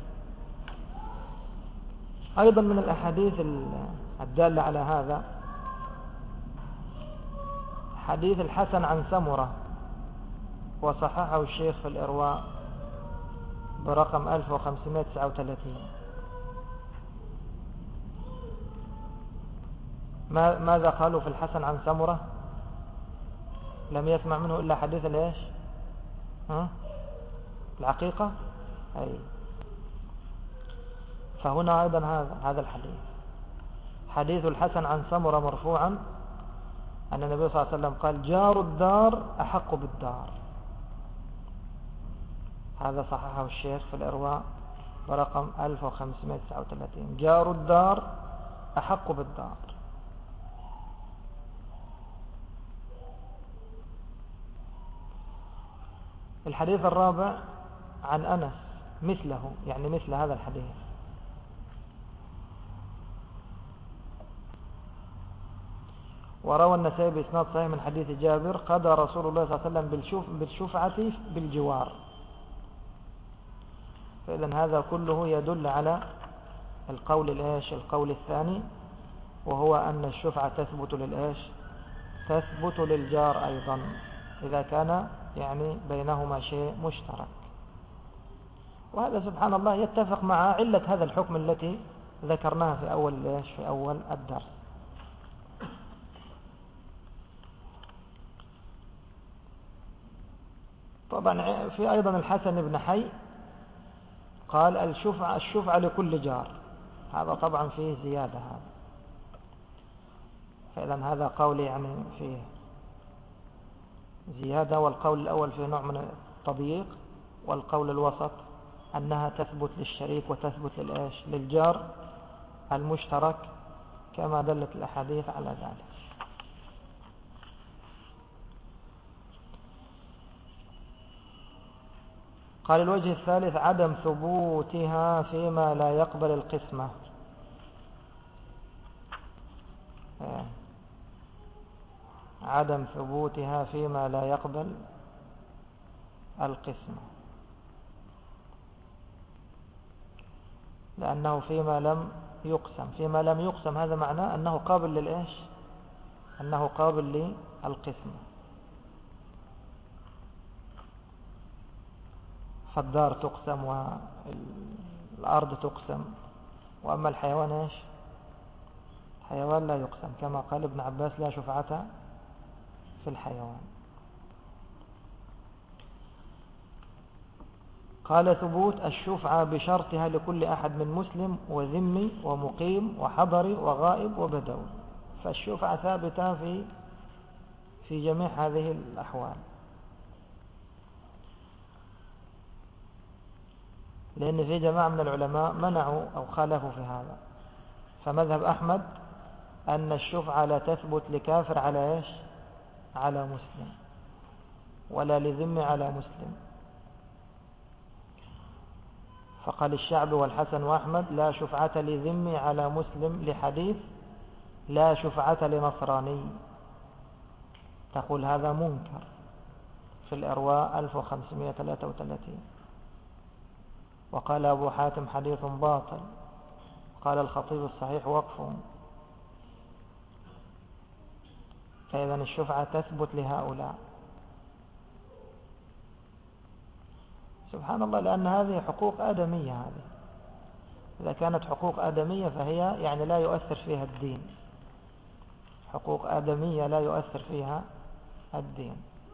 أيضا من الأحاديث الدالة على هذا حديث الحسن عن سمرة، وصححه الشيخ في الإرواء برقم 1539. ماذا قالوا في الحسن عن سمرة؟ لم يسمع منه إلا حديث الإيش؟ العقيقة. أي. فهنا أيضا هذا الحديث، حديث الحسن عن سمرة مرفوعا أن النبي صلى الله عليه وسلم قال جار الدار أحق بالدار. هذا صححه الشيخ في الإرواء برقم 1539. جار الدار أحق بالدار. الحديث الرابع عن أنس مثله، يعني مثل هذا الحديث. وروى النسائي بإسناد صحيح من حديث جابر قضى رسول الله صلى الله عليه وسلم بالشفعة بالجوار. فإذا هذا كله يدل على القول الثاني، وهو أن الشفعة تثبت للإيش؟ تثبت للجار أيضا إذا كان يعني بينهما شيء مشترك. وهذا سبحان الله يتفق مع علة هذا الحكم التي ذكرناها في أول الدرس. طبعا في أيضا الحسن بن حي قال الشفعة لكل جار. هذا طبعا فيه زيادة هذا. فإذا هذا قول يعني فيه زيادة، والقول الأول فيه نوع من التضييق، والقول الوسط أنها تثبت للشريك وتثبت للجار المشترك كما دلت الأحاديث على ذلك. قال الوجه الثالث عدم ثبوتها فيما لا يقبل القسمة. عدم ثبوتها فيما لا يقبل القسمة، لأنه فيما لم يقسم هذا معناه أنه قابل للإيش؟ أنه قابل للقسمة. فالدار تقسم والأرض تقسم، وأما الحيوان إيش؟ الحيوان لا يقسم، كما قال ابن عباس لا شفعة في الحيوان. قال ثبوت الشفعة بشرطها لكل أحد من مسلم وذمي ومقيم وحضري وغائب وبدوي. فالشفعة ثابتة في جميع هذه الأحوال، لأن في جماعة من العلماء منعوا أو خالفوا في هذا. فمذهب أحمد أن الشفعة لا تثبت لكافر على إيش؟ على مسلم، ولا لذمي على مسلم. فقال الشعبي والحسن وأحمد لا شفعة لذمي على مسلم، لحديث لا شفعة لنصراني. تقول هذا منكر في الإرواء 1533. وقال أبو حاتم حديث باطل. قال الخطيب الصحيح وقف. فإذا الشفعة تثبت لهؤلاء. سبحان الله، لأن هذه حقوق آدمية. هذه إذا كانت حقوق آدمية فهي يعني لا يؤثر فيها الدين. حقوق آدمية لا يؤثر فيها الدين.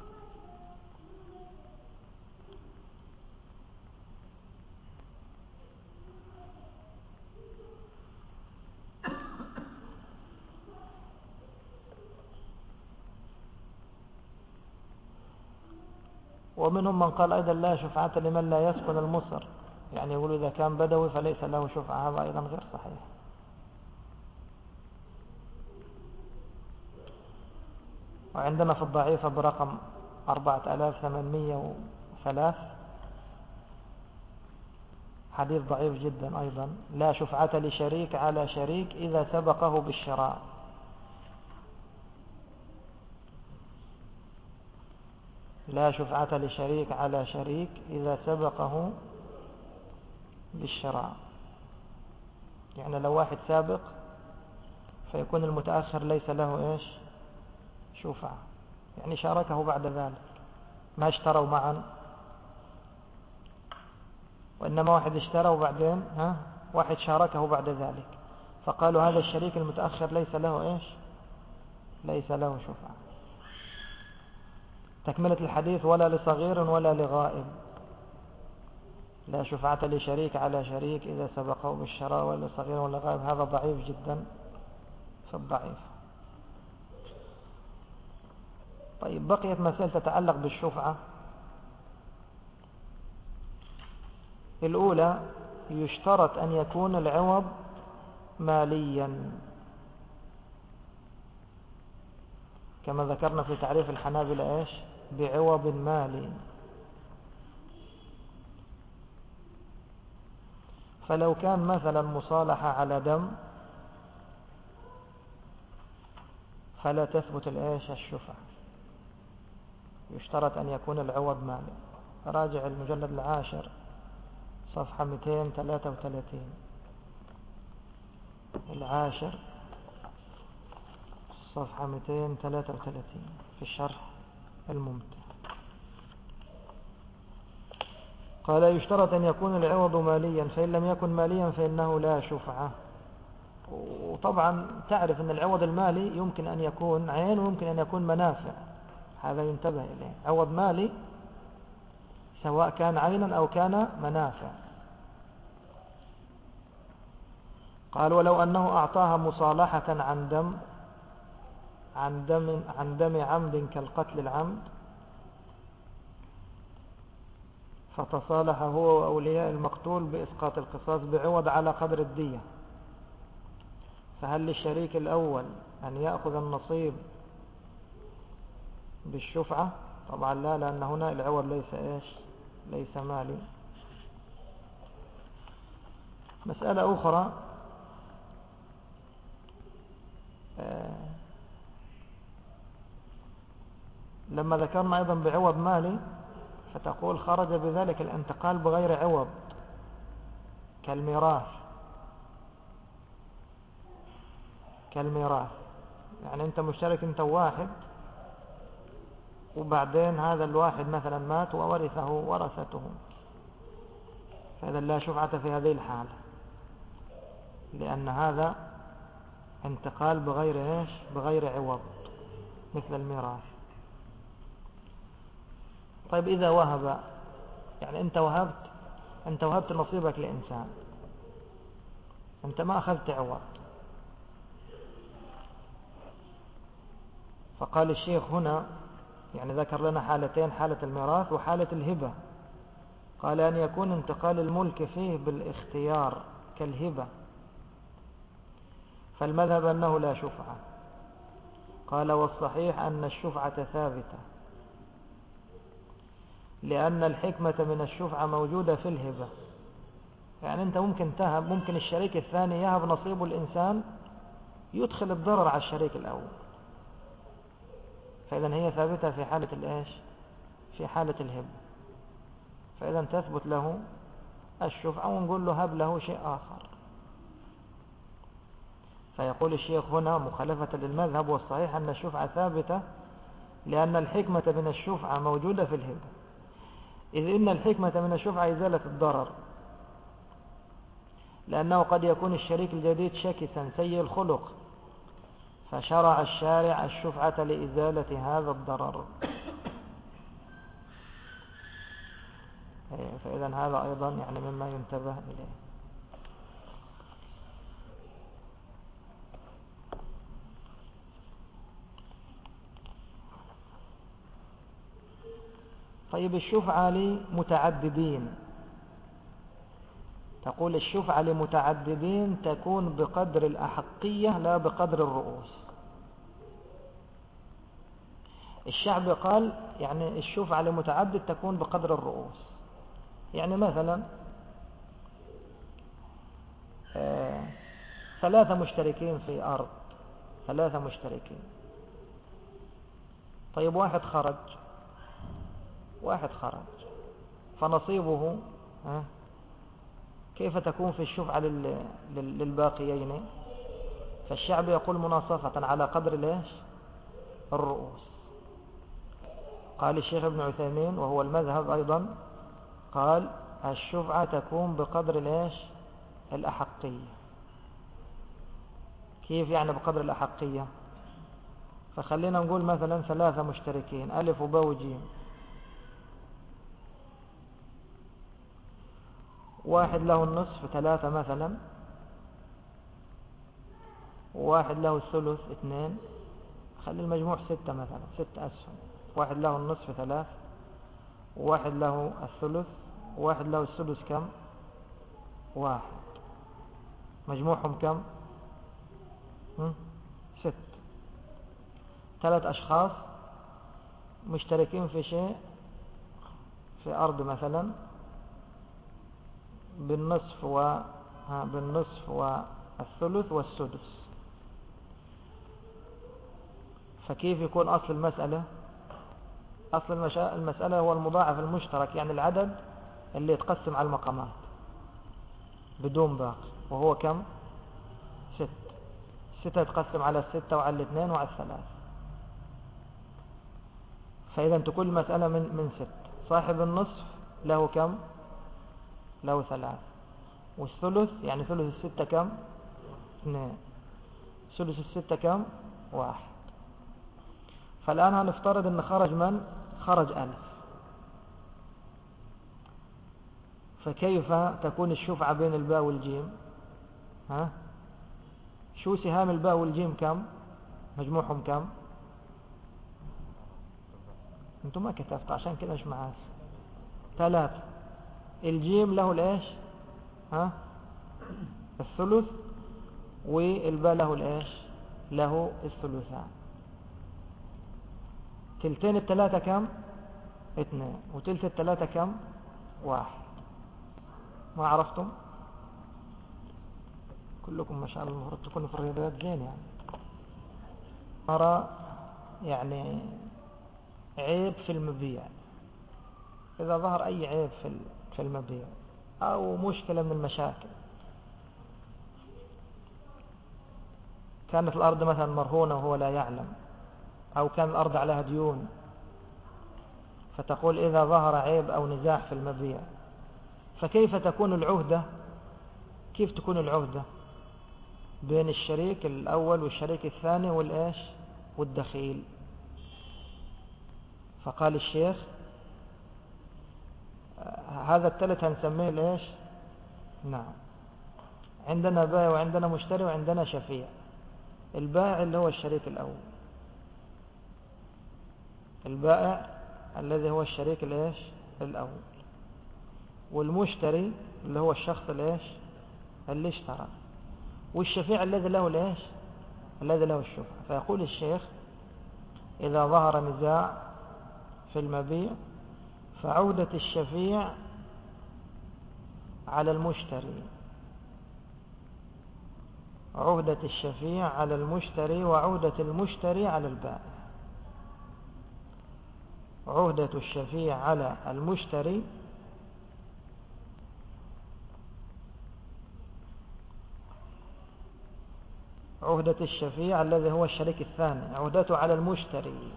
ومنهم من قال أيضا لا شفعة لمن لا يسكن المصر، يعني يقول إذا كان بدوي فليس له شفعة. هذا أيضا غير صحيح. وعندنا في الضعيفة برقم 4803 حديث ضعيف جدا أيضا: لا شفعة لشريك على شريك إذا سبقه بالشراء. لا شفعة لشريك على شريك إذا سبقه بالشراء. يعني لو واحد سابق فيكون المتأخر ليس له إيش؟ شفعة، يعني شاركه بعد ذلك، ما اشتروا معا، وإنما واحد اشترى وبعدين واحد شاركه بعد ذلك، فقالوا هذا الشريك المتأخر ليس له إيش؟ ليس له شفعة. تكملة الحديث: ولا لصغير ولا لغائب. لا شفعة لشريك على شريك إذا سبقه بالشراء ولا لصغير ولا غائب. هذا ضعيف جدا في الضعيف. طيب، بقيت مسألة تتعلق بالشفعة. الأولى: يشترط أن يكون العوض ماليا، كما ذكرنا في تعريف الحنابلة إيش؟ بعوض مالي. فلو كان مثلا مصالحة على دم فلا تثبت الإيش؟ الشفعة. يشترط أن يكون العوض مالي. راجع المجلد العاشر صفحة 233. العاشر صفحة 233 في الشرح الممتع. قال: يشترط أن يكون العوض ماليا، فإن لم يكن ماليا فإنه لا شفعة. وطبعا تعرف أن العوض المالي يمكن أن يكون عين ويمكن أن يكون منافع، هذا ينتبه إليه. عوض مالي سواء كان عينا أو كان منافع. قال: ولو أنه أعطاها مصالحة عن دم عمد كالقتل العمد، فتصالح هو وأولياء المقتول بإسقاط القصاص بعوض على قدر الدية، فهل للشريك الأول أن يأخذ النصيب بالشفعة؟ طبعا لا، لأن هنا العوض ليس إيش؟ ليس مالي. مسألة أخرى: لما ذكرنا أيضا بعوض مالي فتقول خرج بذلك الانتقال بغير عوض كالميراث. يعني انت مشترك انت واحد، وبعدين هذا الواحد مثلا مات وورثه ورثته، فإذا لا شفعة في هذه الحالة، لأن هذا انتقال بغير عوض مثل الميراث. طيب إذا وهب، يعني أنت وهبت نصيبك لإنسان، أنت ما أخذت عوض. فقال الشيخ هنا، يعني ذكر لنا حالتين، حالة الميراث وحالة الهبة. قال أن يكون انتقال الملك فيه بالاختيار كالهبة، فالمذهب أنه لا شفعة. قال والصحيح أن الشفعة ثابتة، لأن الحكمة من الشفعة موجودة في الهبة. يعني أنت ممكن الشريك الثاني يهب نصيبه الإنسان يدخل الضرر على الشريك الأول، فإذا هي ثابتة في حالة في حالة الهبة، فإذا تثبت له الشفعة، ونقول له هب له شيء آخر. فيقول الشيخ هنا مخالفة للمذهب، والصحيح أن الشفعة ثابتة لأن الحكمة من الشفعة موجودة في الهبة، إذ إن الحكمة من الشفعة إزالة الضرر، لأنه قد يكون الشريك الجديد شكسا سيء الخلق، فشرع الشارع الشفعة لإزالة هذا الضرر. فإذا هذا أيضا يعني مما ينتبه إليه. طيب الشفعة لمتعددين، تقول الشفعة لمتعددين تكون بقدر الأحقية لا بقدر الرؤوس. الشعب قال يعني الشفعة لمتعدد تكون بقدر الرؤوس، يعني مثلا 3 مشتركين في أرض، 3 مشتركين. طيب واحد خرج فنصيبه كيف تكون في الشفعة للباقيين؟ فالشعب يقول مناصفة على قدر الرؤوس. قال الشيخ ابن عثيمين وهو المذهب أيضا، قال الشفعة تكون بقدر الأحقية. كيف يعني بقدر الأحقية؟ فخلينا نقول مثلا 3 مشتركين، ألف وباء وجيم. واحد له النصف 3 مثلا، وواحد له الثلث 2، خلي المجموع 6 مثلا، 6 أسهم. واحد له النصف 3، وواحد له الثلث، وواحد له السدس كم؟ 1. مجموعهم كم؟ 6. 3 أشخاص مشتركين في شيء، في أرض مثلا، بالنصف والثلث والسدس. فكيف يكون أصل المسألة؟ أصل المسألة هو المضاعف المشترك، يعني العدد اللي يتقسم على المقامات بدون باقي، وهو كم؟ 6. 6 يتقسم على 6 وعلى 2 وعلى 3. فإذا تكون المسألة من 6. صاحب النصف له كم؟ له 3. والثلث يعني ثلث 6 كم؟ 2. ثلث 6 كم؟ 1. فالآن هنفترض أن خرج من؟ خرج 1000. فكيف تكون الشفعة بين الباء والجيم؟ شو سهام الباء والجيم كم؟ مجموعهم كم؟ انتم ما كتبت عشان كده مش معاك. 3. الجيم له الثلث، والباء له له الثلثان. تلتين 3 كم؟ 2. وتلت 3 كم؟ 1. ما عرفتم؟ كلكم ما شاء الله المفروض تكونوا في الرياضيات زين. يعني أرى يعني عيب في المبيع، إذا ظهر أي عيب في المبيع أو مشكلة من المشاكل، كانت الأرض مثلا مرهونة وهو لا يعلم، أو كان الأرض عليها ديون، فتقول إذا ظهر عيب أو نزاع في المبيع، فكيف تكون العهدة؟ كيف تكون العهدة بين الشريك الأول والشريك الثاني والإيش والدخيل؟ فقال الشيخ هذا الثالث هنسميه الإيش؟ نعم، عندنا بائع وعندنا مشتري وعندنا شفيع. البائع اللي هو الشريك الأول، البائع الذي هو الشريك الإيش الأول، والمشتري اللي هو الشخص الإيش اللي اشترى، والشفيع الذي له الإيش الذي له الشفعة. فيقول الشيخ إذا ظهر نزاع في المبيع فعودة الشفيع على المشتري، عودة الشفيع على المشتري، وعودة المشتري على البائع. عودة الشفيع على المشتري عهدة الشفيع الذي هو الشريك الثاني، عهدته على المشتري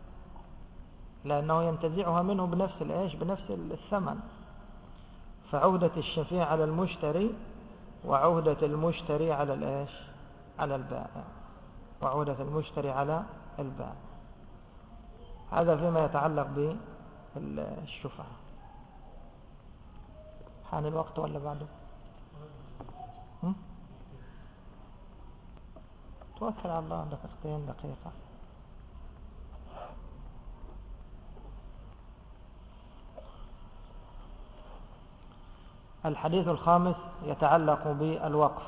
لأنه ينتزعها منه بنفس الإيش بنفس الثمن. فعهدة الشفيع على المشتري، وعهدة المشتري على الإيش على البائع، وعهدة المشتري على البائع. هذا فيما يتعلق بالشفعة. حان الوقت ولا بعده؟ توكل على الله، دقيقتين دقيقة. الحديث الخامس يتعلق بالوقف.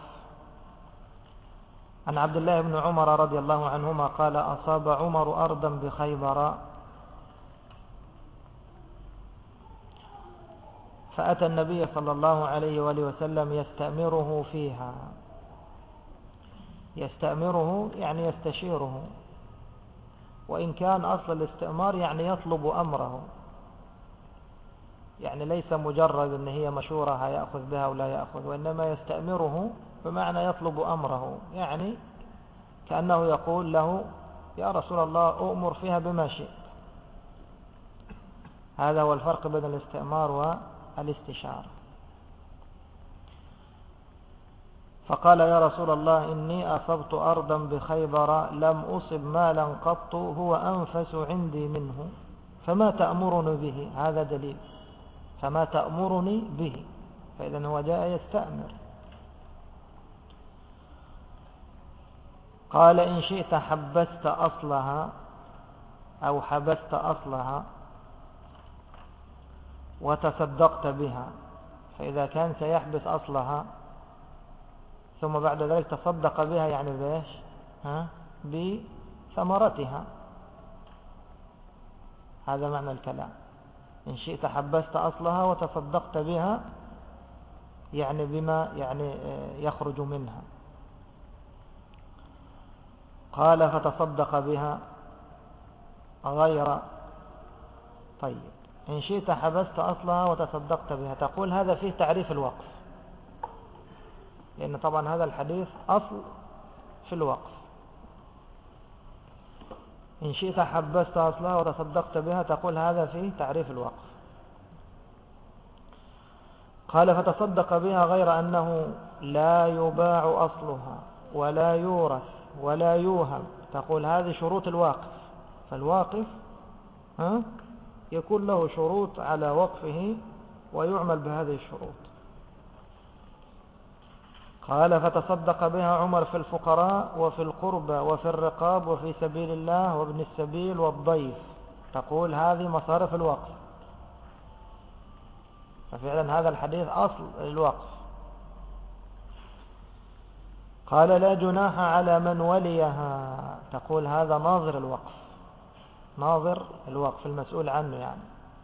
عن عبد الله بن عمر رضي الله عنهما قال أصاب عمر أرضا بخيبر فأتى النبي صلى الله عليه وآله وسلم يستأمره فيها. يستأمره يعني يستشيره، وإن كان أصل الاستئمار يعني يطلب أمره، يعني ليس مجرد أن هي مشورة هيأخذ بها ولا يأخذ، وإنما يستأمره بمعنى يطلب أمره، يعني كأنه يقول له يا رسول الله أؤمر فيها بما شئت. هذا هو الفرق بين الاستئمار والاستشارة. فقال يا رسول الله إني أصبت أرضا بخيبر لم أصب مالا قط هو أنفس عندي منه، فما تأمرني به؟ هذا دليل، فما تأمرني به، فإذا هو جاء يستأمر. قال إن شئت حبست أصلها أو حبست أصلها وتصدقت بها. فإذا كان سيحبس أصلها ثم بعد ذلك تصدق بها، يعني بإيش؟ بثمرتها. هذا معنى الكلام. إن شئت حبست أصلها وتصدقت بها، يعني بما يعني يخرج منها. قال فتصدق بها غير. طيب إن شئت حبست أصلها وتصدقت بها، تقول هذا فيه تعريف الوقف، لأن طبعا هذا الحديث أصل في الوقف. إن شئت حبست أصلها وتصدقت بها، تقول هذا فيه تعريف الوقف. قال فتصدق بها غير أنه لا يباع أصلها ولا يورث ولا يوهب، تقول هذه شروط الواقف. فالواقف يكون له شروط على وقفه ويعمل بهذه الشروط. قال فتصدق بها عمر في الفقراء وفي القربى وفي الرقاب وفي سبيل الله وابن السبيل والضيف، تقول هذه مصارف الوقف. ففعلا هذا الحديث أصل الوقف. قال لا جناح على من وليها، تقول هذا ناظر الوقف، ناظر الوقف المسؤول عنه. يعني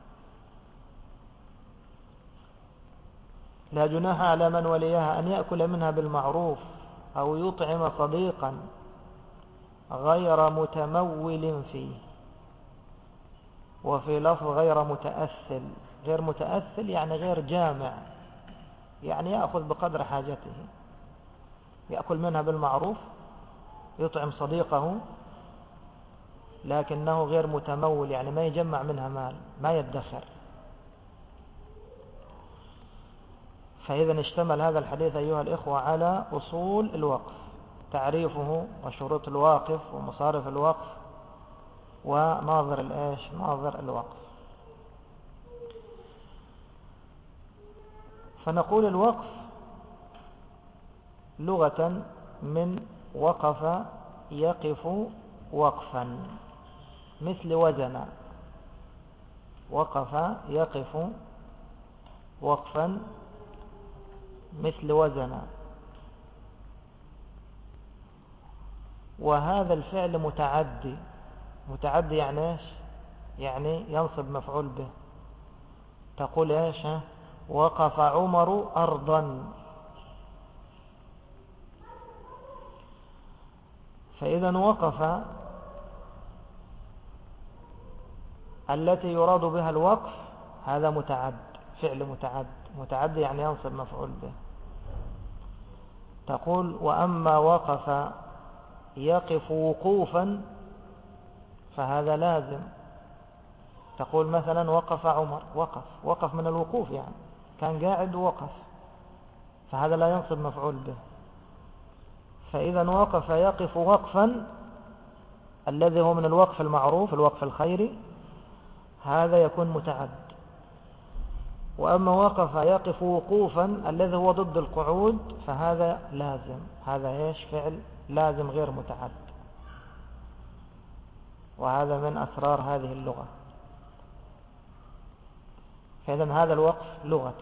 لا جناح على من وليها أن يأكل منها بالمعروف أو يطعم صديقا غير متمول فيه. وفي لفظ غير متأثل. غير متأثل يعني غير جامع، يعني يأخذ بقدر حاجته، يأكل منها بالمعروف، يطعم صديقه، لكنه غير متمول، يعني ما يجمع منها مال، ما يدخر. فإذا اشتمل هذا الحديث أيها الإخوة على أصول الوقف، تعريفه وشروط الواقف ومصارف الوقف وناظر ناظر الوقف. فنقول الوقف لغة من وقف يقف وقفا، مثل وزن، وقف يقف وقفا مثل وزن. وهذا الفعل متعدي. متعدي يعني ايش؟ يعني ينصب مفعول به. تقول ايش؟ وقف عمر أرضا. فإذا وقف التي يراد بها الوقف هذا متعد، فعل متعد. متعد يعني ينصب مفعول به. تقول وأما وقف يقف وقوفا فهذا لازم. تقول مثلا وقف عمر، وقف من الوقوف، يعني كان قاعد ووقف، فهذا لا ينصب مفعول به. فإذا وقف يقف وقفا الذي هو من الوقف المعروف، الوقف الخيري، هذا يكون متعد. وأما وقف يقف وقوفا الذي هو ضد القعود فهذا لازم. هذا ايش؟ فعل لازم غير متعد. وهذا من أسرار هذه اللغة. فإذا هذا الوقف لغة.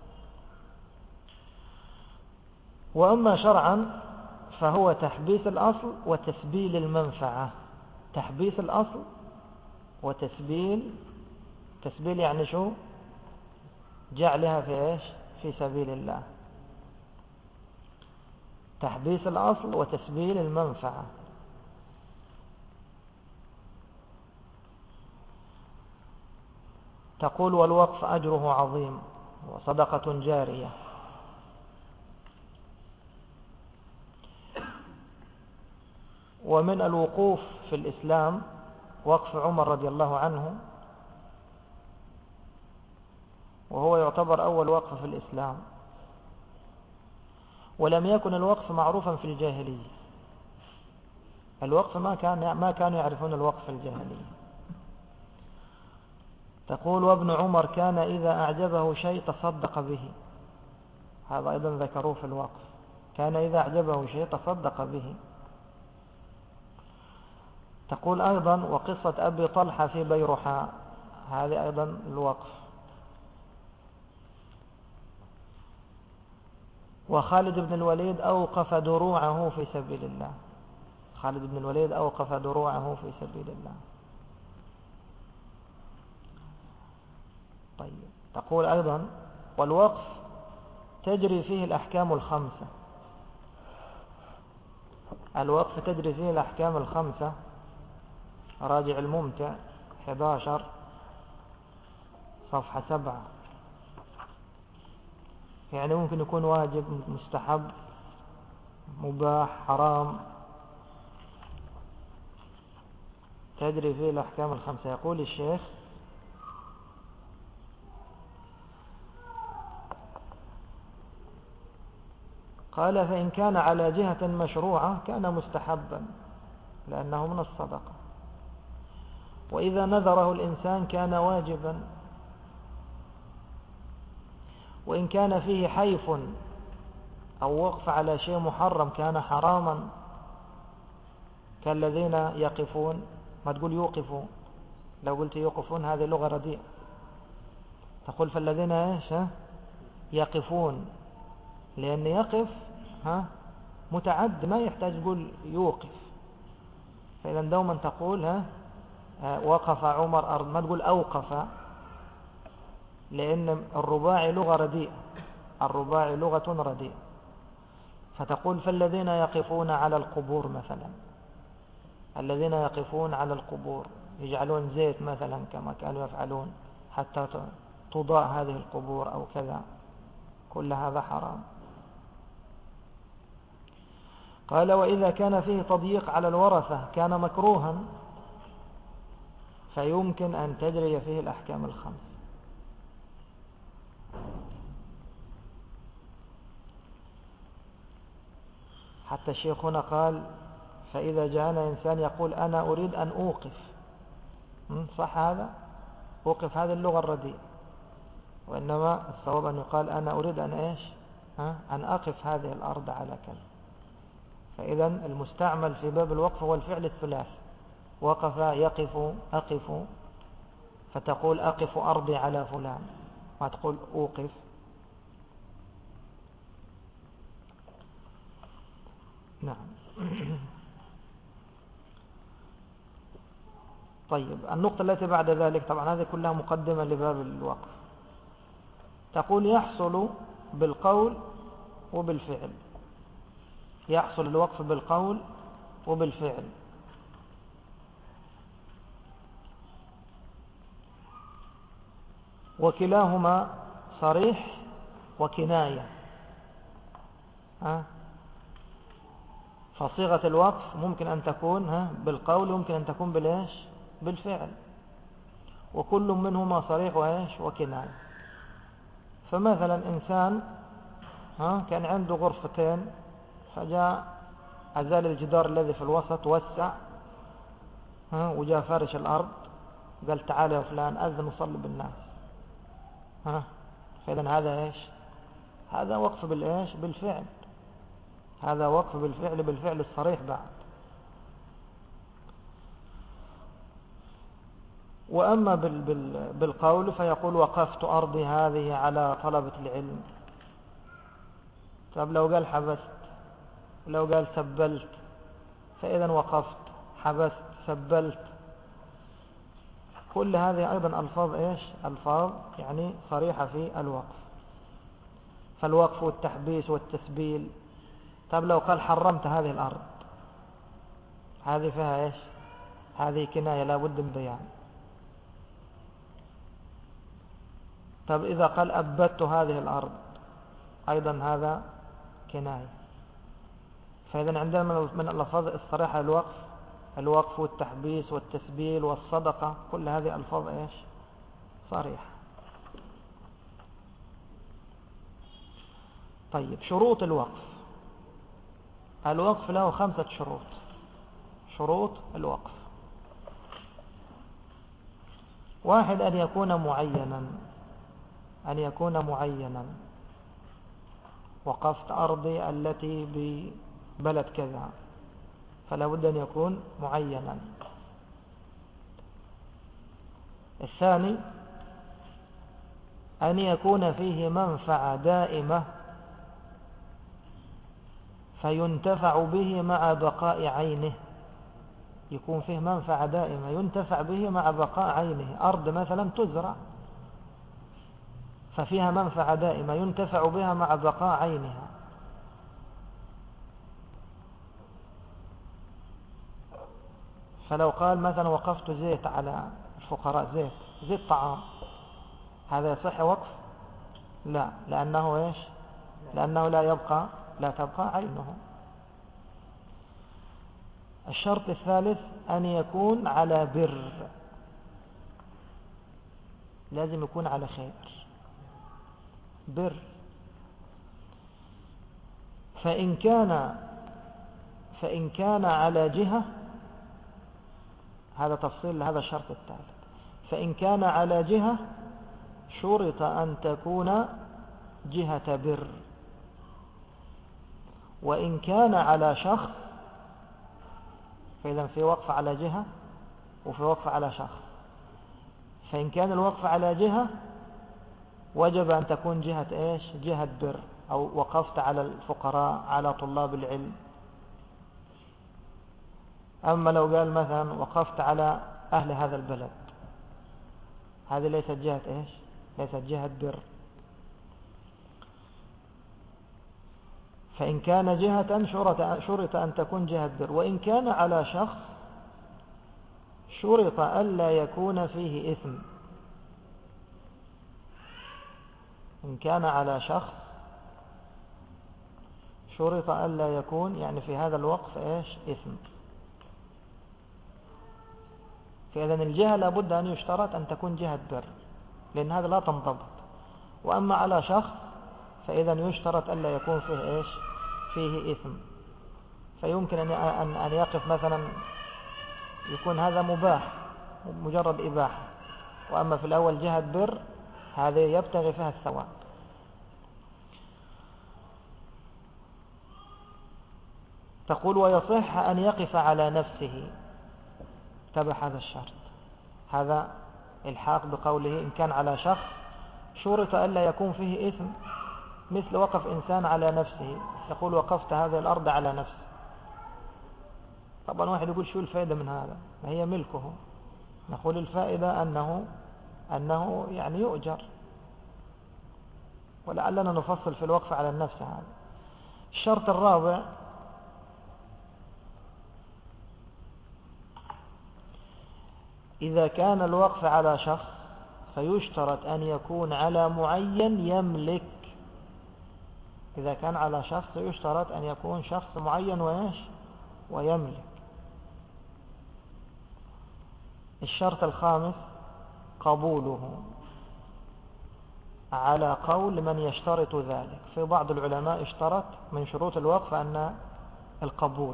وأما شرعا فهو تحبيس الأصل وتسبيل المنفعة. تحبيس الأصل وتسبيل، تسبيل يعني شو؟ جعلها في ايش؟ في سبيل الله. تحبيس الأصل وتسبيل المنفعة. تقول والوقف أجره عظيم وصدقة جارية. ومن الوقوف في الإسلام وقف عمر رضي الله عنه، وهو يعتبر أول وقف في الإسلام. ولم يكن الوقف معروفا في الجاهلية. الوقف ما كانوا يعرفون الوقف في الجاهلية. تقول وابن عمر كان إذا أعجبه شيء تصدق به. هذا أيضا ذكروه في الوقف. كان إذا أعجبه شيء تصدق به. تقول أيضا وقصة أبي طلحة في بيرحاء، هذه أيضا الوقف. وخالد بن الوليد أوقف دروعه في سبيل الله. خالد بن الوليد أوقف دروعه في سبيل الله. طيب. تقول أيضا والوقف تجري فيه الأحكام الخمسة. الوقف تجري فيه الأحكام الخمسة. راجع الممتع 11 صفحة 7. يعني ممكن يكون واجب، مستحب، مباح، حرام. تجري فيه الأحكام الخمسة. يقول الشيخ قال فإن كان على جهة مشروعة كان مستحبا لأنه من الصدقة. وإذا نذره الإنسان كان واجبا. وإن كان فيه حيف أو وقف على شيء محرم كان حراما، كالذين يقفون. ما تقول يوقفوا، لو قلت يوقفون هذه لغة رديئة. تقول فالذين ايش؟ يقفون، لأن يقف متعد، ما يحتاج تقول يوقف. فإذا دوما تقول وقف عمر أرض، ما تقول أوقف، لأن الرباعي لغة رديئة. الرباعي لغة رديئة. فتقول فالذين يقفون على القبور مثلا. الذين يقفون على القبور يجعلون زيت مثلا كما كانوا يفعلون حتى تضاء هذه القبور أو كذا، كل هذا حرام. قال وإذا كان فيه تضييق على الورثة كان مكروها، فيمكن أن تجري فيه الأحكام الخمس. حتى الشيخ هنا قال فإذا جاءنا إنسان يقول أنا أريد أن أوقف، صح هذا؟ أوقف هذه اللغة الرديئة، وإنما الصواب أن يقال أنا أريد أن إيش؟ أن أقف هذه الأرض على كذا. فإذا المستعمل في باب الوقف هو الفعل الثلاث، وقف يقف أقف، فتقول أقف أرضي على فلان، ما تقول أوقف. نعم. طيب النقطة التي بعد ذلك، طبعا هذه كلها مقدمة لباب الوقف. تقول يحصل بالقول وبالفعل، يحصل الوقف بالقول وبالفعل. وكلاهما صريح وكناية. فصيغة الوقف ممكن أن تكون بالقول وممكن أن تكون بالإيش؟ بالفعل، وكل منهما صريح وإيش؟ وكناية. فمثلا إنسان كان عنده غرفتين، فجاء أزال الجدار الذي في الوسط، وسع وجاء فارش الأرض، قال تعالى يا فلان أذن وصلي بالناس. فإذا هذا إيش؟ هذا وقف بالإيش؟ بالفعل. هذا وقف بالفعل، بالفعل الصريح بعد. وأما بالقول فيقول وقفت أرضي هذه على طلبة العلم. طب لو قال حبست، لو قال سبلت، فإذا وقفت حبست سبلت، كل هذه أيضا ألفاظ إيش؟ ألفاظ يعني صريحة في الوقف. فالوقف والتحبيس والتسبيل. طب لو قال حرمت هذه الأرض، هذه فيها إيش؟ هذه كناية لا بد من بيان. طب إذا قال أبدت هذه الأرض، أيضا هذا كناية. فإذا عندنا من الألفاظ الصريحة الوقف والتحبيس والتسبيل والصدقة، كل هذه ألفاظ إيش؟ صريحة. طيب شروط الوقف. الوقف له 5 شروط. شروط الوقف: 1 أن يكون معينا، أن يكون معينا. وقفت أرضي التي ببلد كذا، فلا بد أن يكون معينا. 2 أن يكون فيه منفعة دائمة فينتفع به مع بقاء عينه. يكون فيه منفعة دائمة ينتفع به مع بقاء عينه. أرض مثلا تزرع، ففيها منفعة دائمة ينتفع بها مع بقاء عينها. فلو قال مثلا وقفت زيت على الفقراء، زيت طعام، هذا يصح وقف؟ لا، لأنه إيش؟ لأنه لا تبقى عينه. الشرط الثالث أن يكون على بر، لازم يكون على خير، بر. فإن كان على جهة، هذا تفصيل لهذا الشرط الثالث. فإن كان على جهة شرط أن تكون جهة بر. وإن كان على شخص، فإذا في وقف على جهة وفي وقف على شخص. فإن كان الوقف على جهة وجب أن تكون جهة إيش؟ جهة بر، أو وقفت على الفقراء، على طلاب العلم. أما لو قال مثلا وقفت على أهل هذا البلد، هذه ليست جهة إيش؟ ليست جهة بر. فإن كان جهة شرط أن تكون جهة بر. وإن كان على شخص شرط ألا يكون فيه إثم. إن كان على شخص شرط ألا يكون يعني في هذا الوقف إيش إثم. فإذن الجهة لابد أن يشترط أن تكون جهة بر، لأن هذا لا تنضبط. وأما على شخص فإذن يشترط ألا يكون فيه إيش فيه إثم. فيمكن أن يقف مثلا يكون هذا مباح مجرد إباحة، وأما في الأول جهة بر هذه يبتغي فيها الثواب. تقول ويصح أن يقف على نفسه. تبع هذا الشرط، هذا الحاق بقوله إن كان على شخص شرط ألا يكون فيه إثم، مثل وقف إنسان على نفسه، يقول وقفت هذه الأرض على نفسي. طبعا واحد يقول شو الفائدة من هذا؟ ما هي ملكه. نقول الفائدة أنه يعني يؤجر، ولعلنا نفصل في الوقف على النفس هذا. الشرط الرابع إذا كان الوقف على شخص فيشترط أن يكون على معين يملك. إذا كان على شخص يشترط أن يكون شخص معين ويملك. الشرط الخامس قبوله، على قول من يشترط ذلك. في بعض العلماء اشترط من شروط الوقف أن القبول،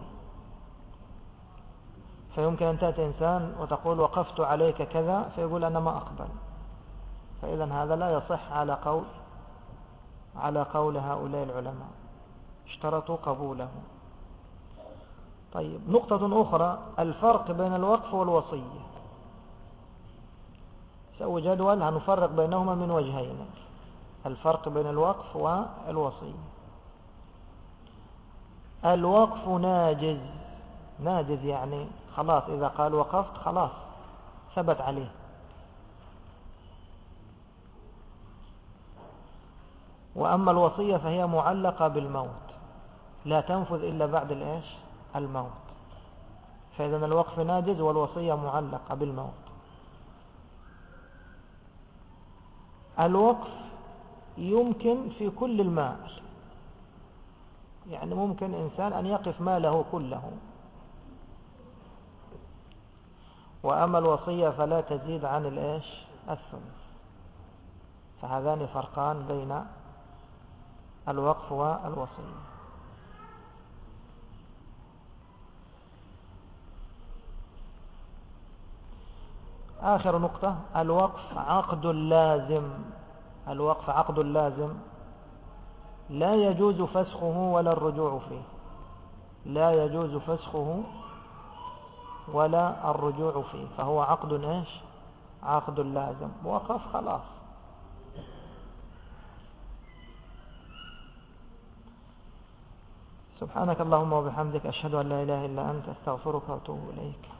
فيمكن أن تأتي إنسان وتقول وقفت عليك كذا، فيقول أنا ما أقبل. فإذا هذا لا يصح على قول هؤلاء العلماء، اشترطوا قبوله. طيب، نقطة أخرى، الفرق بين الوقف والوصية. سوي جدول هنفرق بينهما من وجهين، الفرق بين الوقف والوصية. الوقف ناجز يعني خلاص، إذا قال وقفت خلاص ثبت عليه. وأما الوصية فهي معلقة بالموت، لا تنفذ إلا بعد الموت. فإذا الوقف ناجز والوصية معلقة بالموت. الوقف يمكن في كل المال، يعني ممكن إنسان أن يقف ماله كله. وأما الوصية فلا تزيد عن الثلث. فهذان فرقان بين الوقف والوصية. آخر نقطة، الوقف عقد لازم. الوقف عقد لازم لا يجوز فسخه ولا الرجوع فيه. لا يجوز فسخه ولا الرجوع فيه، فهو عقد لازم. وقف خلاص. سبحانك اللهم وبحمدك، أشهد أن لا إله إلا أنت، أستغفرك وأتوب إليك.